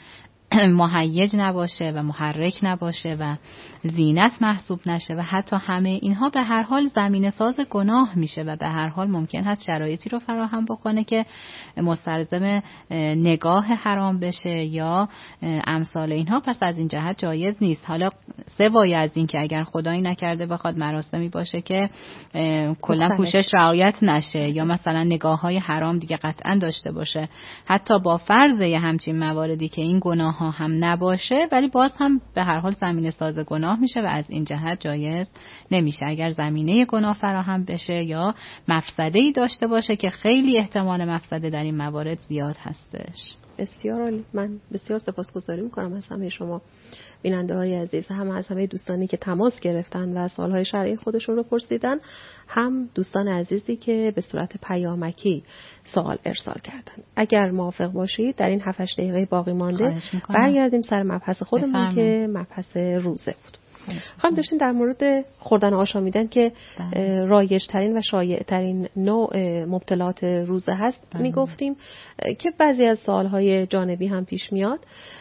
مهیج نباشه و محرک نباشه و زینت محسوب نشه و حتی همه اینها به هر حال زمینه ساز گناه میشه و به هر حال ممکن هست شرایطی رو فراهم بکنه که مستلزم نگاه حرام بشه یا امثال اینها. پس از این جهت جایز نیست. حالا سوای از این که اگر خدایی نکرده بخواد مراسمی باشه که کلا پوشش رعایت نشه یا مثلا نگاه های حرام دیگه قطعا داشته باشه، حتی با فرض همچین مواردی که این گناه ها هم نباشه ولی باز هم به هر حال زمینه ساز گناه میشه و از این جهت جایز نمیشه. اگر زمینه گناه فراهم بشه یا مفسده‌ای داشته باشه که خیلی احتمال مفسده در این موارد زیاد هستش. بسیار عالی. من بسیار سپاسگزاری میکنم از همه شما بیننده های عزیز، هم از همه دوستانی که تماس گرفتن و سوالهای شرعی خودشون رو پرسیدن، هم دوستان عزیزی که به صورت پیامکی سوال ارسال کردن. اگر موافق باشید در این هفت هشت دقیقه باقی مانده برگردیم سر مبحث خودمون بفرمون. که مبحث روزه بود. خواهیم داشتیم در مورد خوردن آشامیدن که رایج ترین و شایع ترین نوع مبتلات روزه هست می گفتیم که بعضی از سوالهای جانبی هم پیش میاد.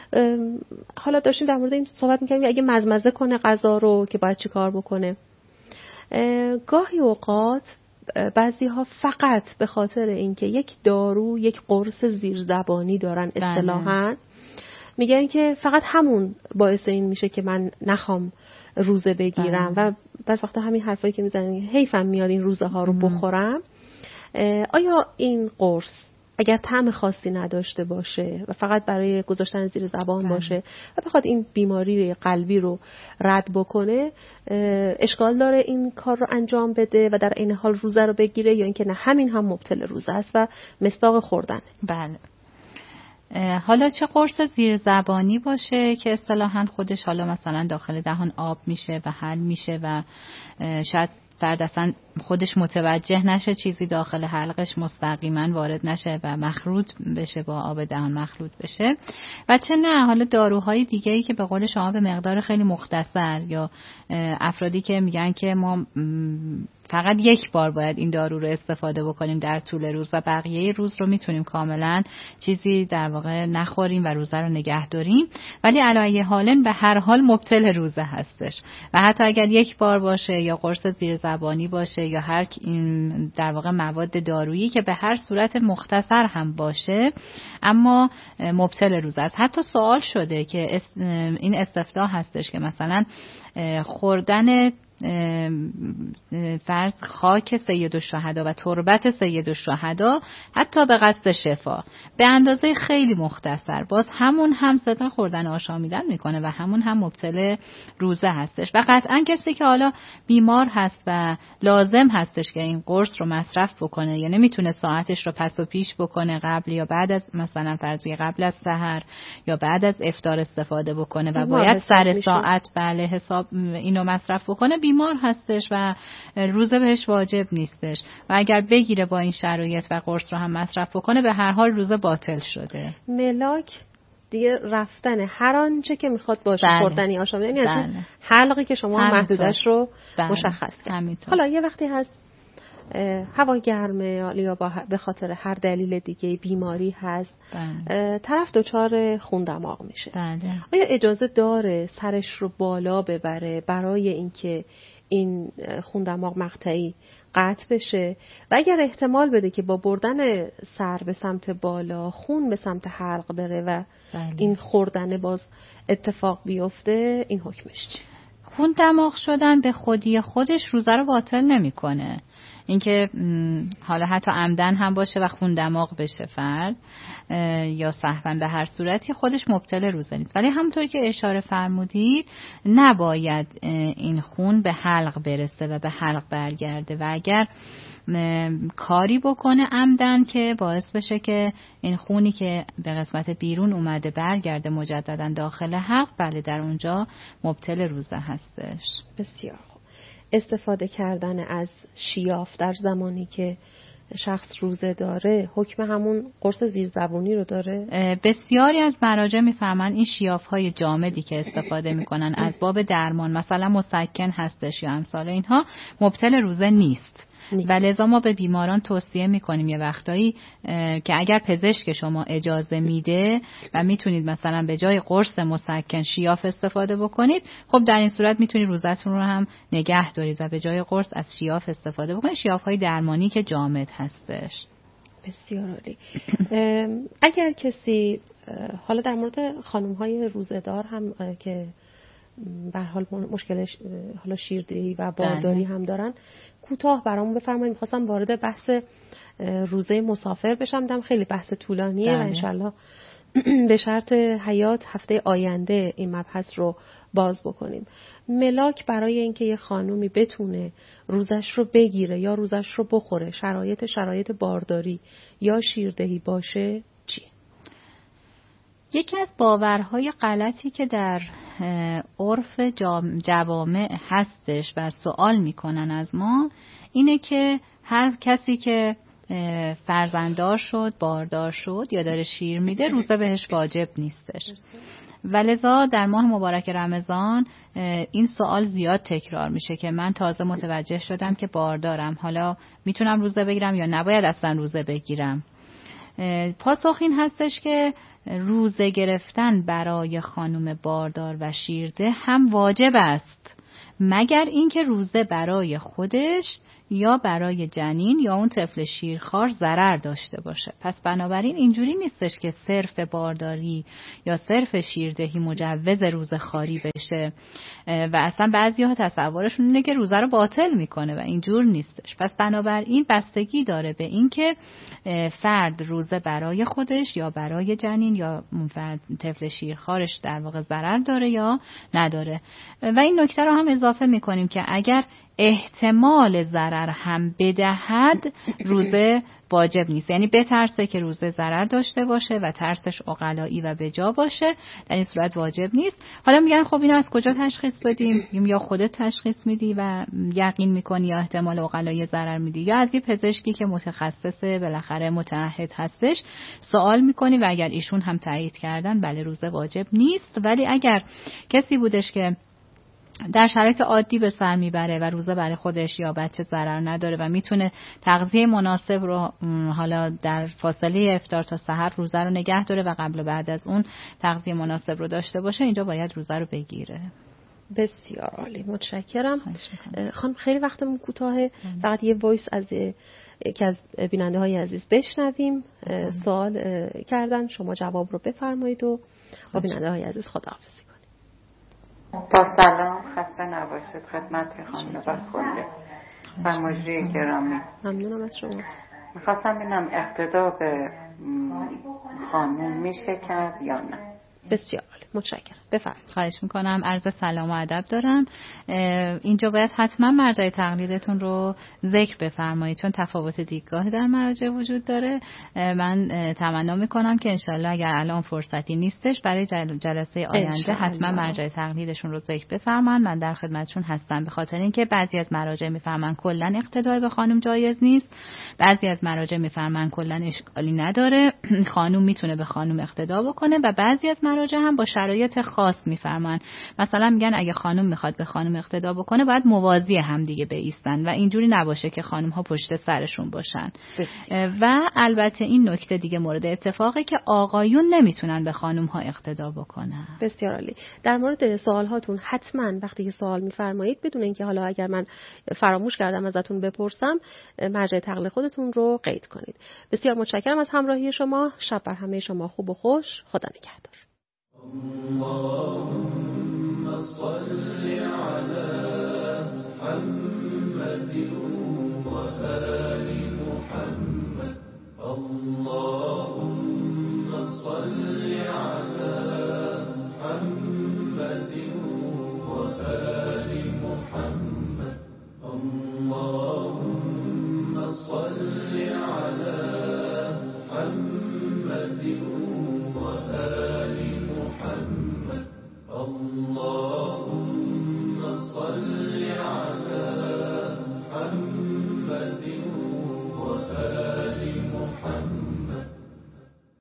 حالا داشتیم در مورد این صحبت میکنیم اگه مزمزه کنه غذا رو که باید چی کار بکنه. گاهی اوقات بعضی ها فقط به خاطر اینکه یک دارو یک قرص زیرزبانی دارن اصطلاحاً میگن که فقط همون باعث این میشه که من نخوام روزه بگیرم و بس وقتا همین حرفایی که میزنن حیفم میاد این روزه ها رو بخورم. آیا این قرص اگر طعم خاصی نداشته باشه و فقط برای گذاشتن زیر زبان باشه و بخواد این بیماری قلبی رو رد بکنه اشکال داره این کار رو انجام بده و در این حال روزه رو بگیره یا اینکه نه همین هم مبتل روزه است و مصداق خوردن؟ بله. حالا چه قرص زیر زبانی باشه که اصطلاحاً خودش حالا مثلا داخل دهان آب میشه و حل میشه و شاید فرد اصلا خودش متوجه نشه چیزی داخل حلقش مستقیما وارد نشه و مخلوط بشه با آب دهان مخلوط بشه. و چه نه حالا داروهای دیگه‌ای که به قول شما به مقدار خیلی مختصر، یا افرادی که میگن که ما فقط یک بار باید این دارو رو استفاده بکنیم در طول روز و بقیه روز رو میتونیم کاملا چیزی در واقع نخوریم و روزه رو نگه داریم، ولی علی حال به هر حال مبتل روزه هستش و حتی اگر یک بار باشه یا قرص زیرزبانی باشه یا هر این در واقع مواد دارویی که به هر صورت مختصر هم باشه اما مبتل روزه است. حتی سوال شده که این استفتاء هستش که مثلا خوردن فرض خاک سید الشهدا و تربت سید الشهدا حتی به قصد شفا به اندازه خیلی مختصر، باز همون هم صدا خوردن آشامیدن میکنه و همون هم مبتل روزه هستش. و قطعا کسی که حالا بیمار هست و لازم هستش که این قرص رو مصرف بکنه، یعنی نمیتونه ساعتش رو پس و پیش بکنه قبل یا بعد از مثلا فرضی قبل از سحر یا بعد از افطار استفاده بکنه و باید سر ساعت بله حساب اینو مصرف بکنه، بیمار هستش و روزه بهش واجب نیستش و اگر بگیره با این شرایط و قرص رو هم مصرف بکنه به هر حال روزه باطل شده. ملاک دیگه رفتن هر آنچه که میخواد باشه، بله. خوردنی آشامیدنی، یعنی بله. حلقی که شما محدودش رو بله. مشخص کرد. همینطور. حالا یه وقتی هست هوا گرمه یا به خاطر هر دلیل دیگه بیماری هست، بله. طرف دچار خون دماغ میشه، بله. آیا اجازه داره سرش رو بالا ببره برای اینکه این خون دماغ مقطعی قطع بشه و اگر احتمال بده که با بردن سر به سمت بالا خون به سمت حلق بره و بله. این خوردن باز اتفاق بیفته، این حکمش چی؟ خون دماغ شدن به خودی خودش روزه رو باطل نمیکنه. اینکه حالا حتی عمدن هم باشه و خون دماغ بشه فرد یا سهوا به هر صورتی خودش مبتل روزه نیست، ولی همونطور که اشاره فرمودید نباید این خون به حلق برسه و به حلق برگرده و اگر کاری بکنه عمدن که باعث بشه که این خونی که به قسمت بیرون اومده برگرده مجددا داخل حلق، بله در اونجا مبتل روزه هستش. بسیار خوب. استفاده کردن از شیاف در زمانی که شخص روزه داره حکم همون قرص زیرزبونی رو داره؟ بسیاری از مراجع میفهمن این شیاف های جامدی که استفاده میکنن از باب درمان مثلا مسکن هستش یا امثال اینها مبتل روزه نیست و لذا ما به بیماران توصیه میکنیم یه وقتایی که اگر پزشک شما اجازه میده و میتونید مثلا به جای قرص مسکن شیاف استفاده بکنید، خب در این صورت میتونید روزتون رو هم نگه دارید و به جای قرص از شیاف استفاده بکنید، شیاف های درمانی که جامد هستش. بسیار عالی. اگر کسی حالا در مورد خانم های روزه‌دار هم که به حال مشکل حالا شیردهی و بارداری هم دارن، کوتاه برامون بفرمایید. می‌خواستم وارد بحث روزه مسافر بشم، دم خیلی بحث طولانیه و انشالله به شرط حیات هفته آینده این مبحث رو باز بکنیم. ملاک برای اینکه یه خانومی بتونه روزش رو بگیره یا روزش رو بخوره، شرایط شرایط بارداری یا شیردهی باشه چیه؟ یکی از باورهای غلطی که در عرف جوامع هستش و سوال میکنن از ما اینه که هر کسی که فرزنددار شد، باردار شد یا داره شیر میده روزه بهش واجب نیستش. ولذا در ماه مبارک رمضان این سوال زیاد تکرار میشه که من تازه متوجه شدم که باردارم، حالا میتونم روزه بگیرم یا نباید اصلا روزه بگیرم؟ پاسخ این هستش که روزه گرفتن برای خانم باردار و شیرده هم واجب است، مگر اینکه روزه برای خودش یا برای جنین یا اون طفل شیرخوار ضرر داشته باشه. پس بنابراین اینجوری نیستش که صرف بارداری یا صرف شیردهی مجوز روزه خواری بشه و اصلا بعضی‌ها تصورشون اینه که روزه رو باطل میکنه و اینجور نیستش. پس بنابراین بستگی داره به اینکه فرد روزه برای خودش یا برای جنین یا طفل شیرخوارش در واقع ضرر داره یا نداره. و این نکته رو هم اضافه اضافه میکنیم که اگر احتمال ضرر هم بدهد روزه واجب نیست، یعنی بترسه که روزه ضرر داشته باشه و ترسش عقلایی و بجا باشه، در این صورت واجب نیست. حالا میگن خب اینو از کجا تشخیص بدیم؟ یا خودت تشخیص میدی و یقین میکنی یا احتمال عقلایی ضرر میدی، یا از یه پزشکی که متخصصه بالاخره متعهد هستش سوال میکنی و اگر ایشون هم تایید کردن بله روزه واجب نیست. ولی اگر کسی بودش که در شرایط عادی به سر میبره و روزه برای خودش یا بچه ضرر نداره و میتونه تغذیه مناسب رو حالا در فاصله افطار تا سحر روزه رو نگه داره و قبل و بعد از اون تغذیه مناسب رو داشته باشه، اینجا باید روزه رو بگیره. بسیار عالی، متشکرم. خانم خیلی وقتمون کوتاهه، فقط یه وایس از یکی از بیننده های عزیز بشنویم. سوال کردن، شما جواب رو بفرمایید و با بیننده های عزیز خداحافظی. با سلام، خسته نباشید خدمت خانم برخورده و مجری گرامی. ممنونم از شما. میخواستم ببینم اقتدا به خانم میشه کرد یا نه؟ بسیار عالی، متشکرم. بفرمایید. خواهش میکنم. عرض سلام و ادب دارم. اینجا باید حتما مرجع تقلیدتون رو ذکر بفرمایید چون تفاوت دیدگاه در مراجع وجود داره. من تمنا میکنم که انشالله اگر الان فرصتی نیستش برای جلسه آینده حتما مرجع تقلیدشون رو ذکر بفرمایید. من در خدمتشون هستم، به خاطر اینکه بعضی از مراجع میفرمایند کلا اقتدا به خانم جایز نیست، بعضی از مراجع میفرمایند کلا اشکالی نداره، خانم میتونه به خانم اقتدا بکنه، و بعضی از مراجع هم با شرایط خاص میفرمان. مثلا میگن اگه خانم میخواد به خانم اقتدا بکنه باید موازی هم دیگه بایستن و اینجوری نباشه که خانم ها پشت سرشون باشن. و البته این نکته دیگه مورد اتفاقه که آقایون نمیتونن به خانم ها اقتدا بکنن. بسیار عالی. در مورد سوال هاتون حتما وقتی که سوال میفرمایید بدون اینکه حالا اگر من فراموش کردم ازتون بپرسم مرجع تقلید خودتون رو قید کنید. بسیار متشکرم از همراهی شما. شب بر همه شما خوب و خوش. خدا نگهدار. اللهم صل على محمد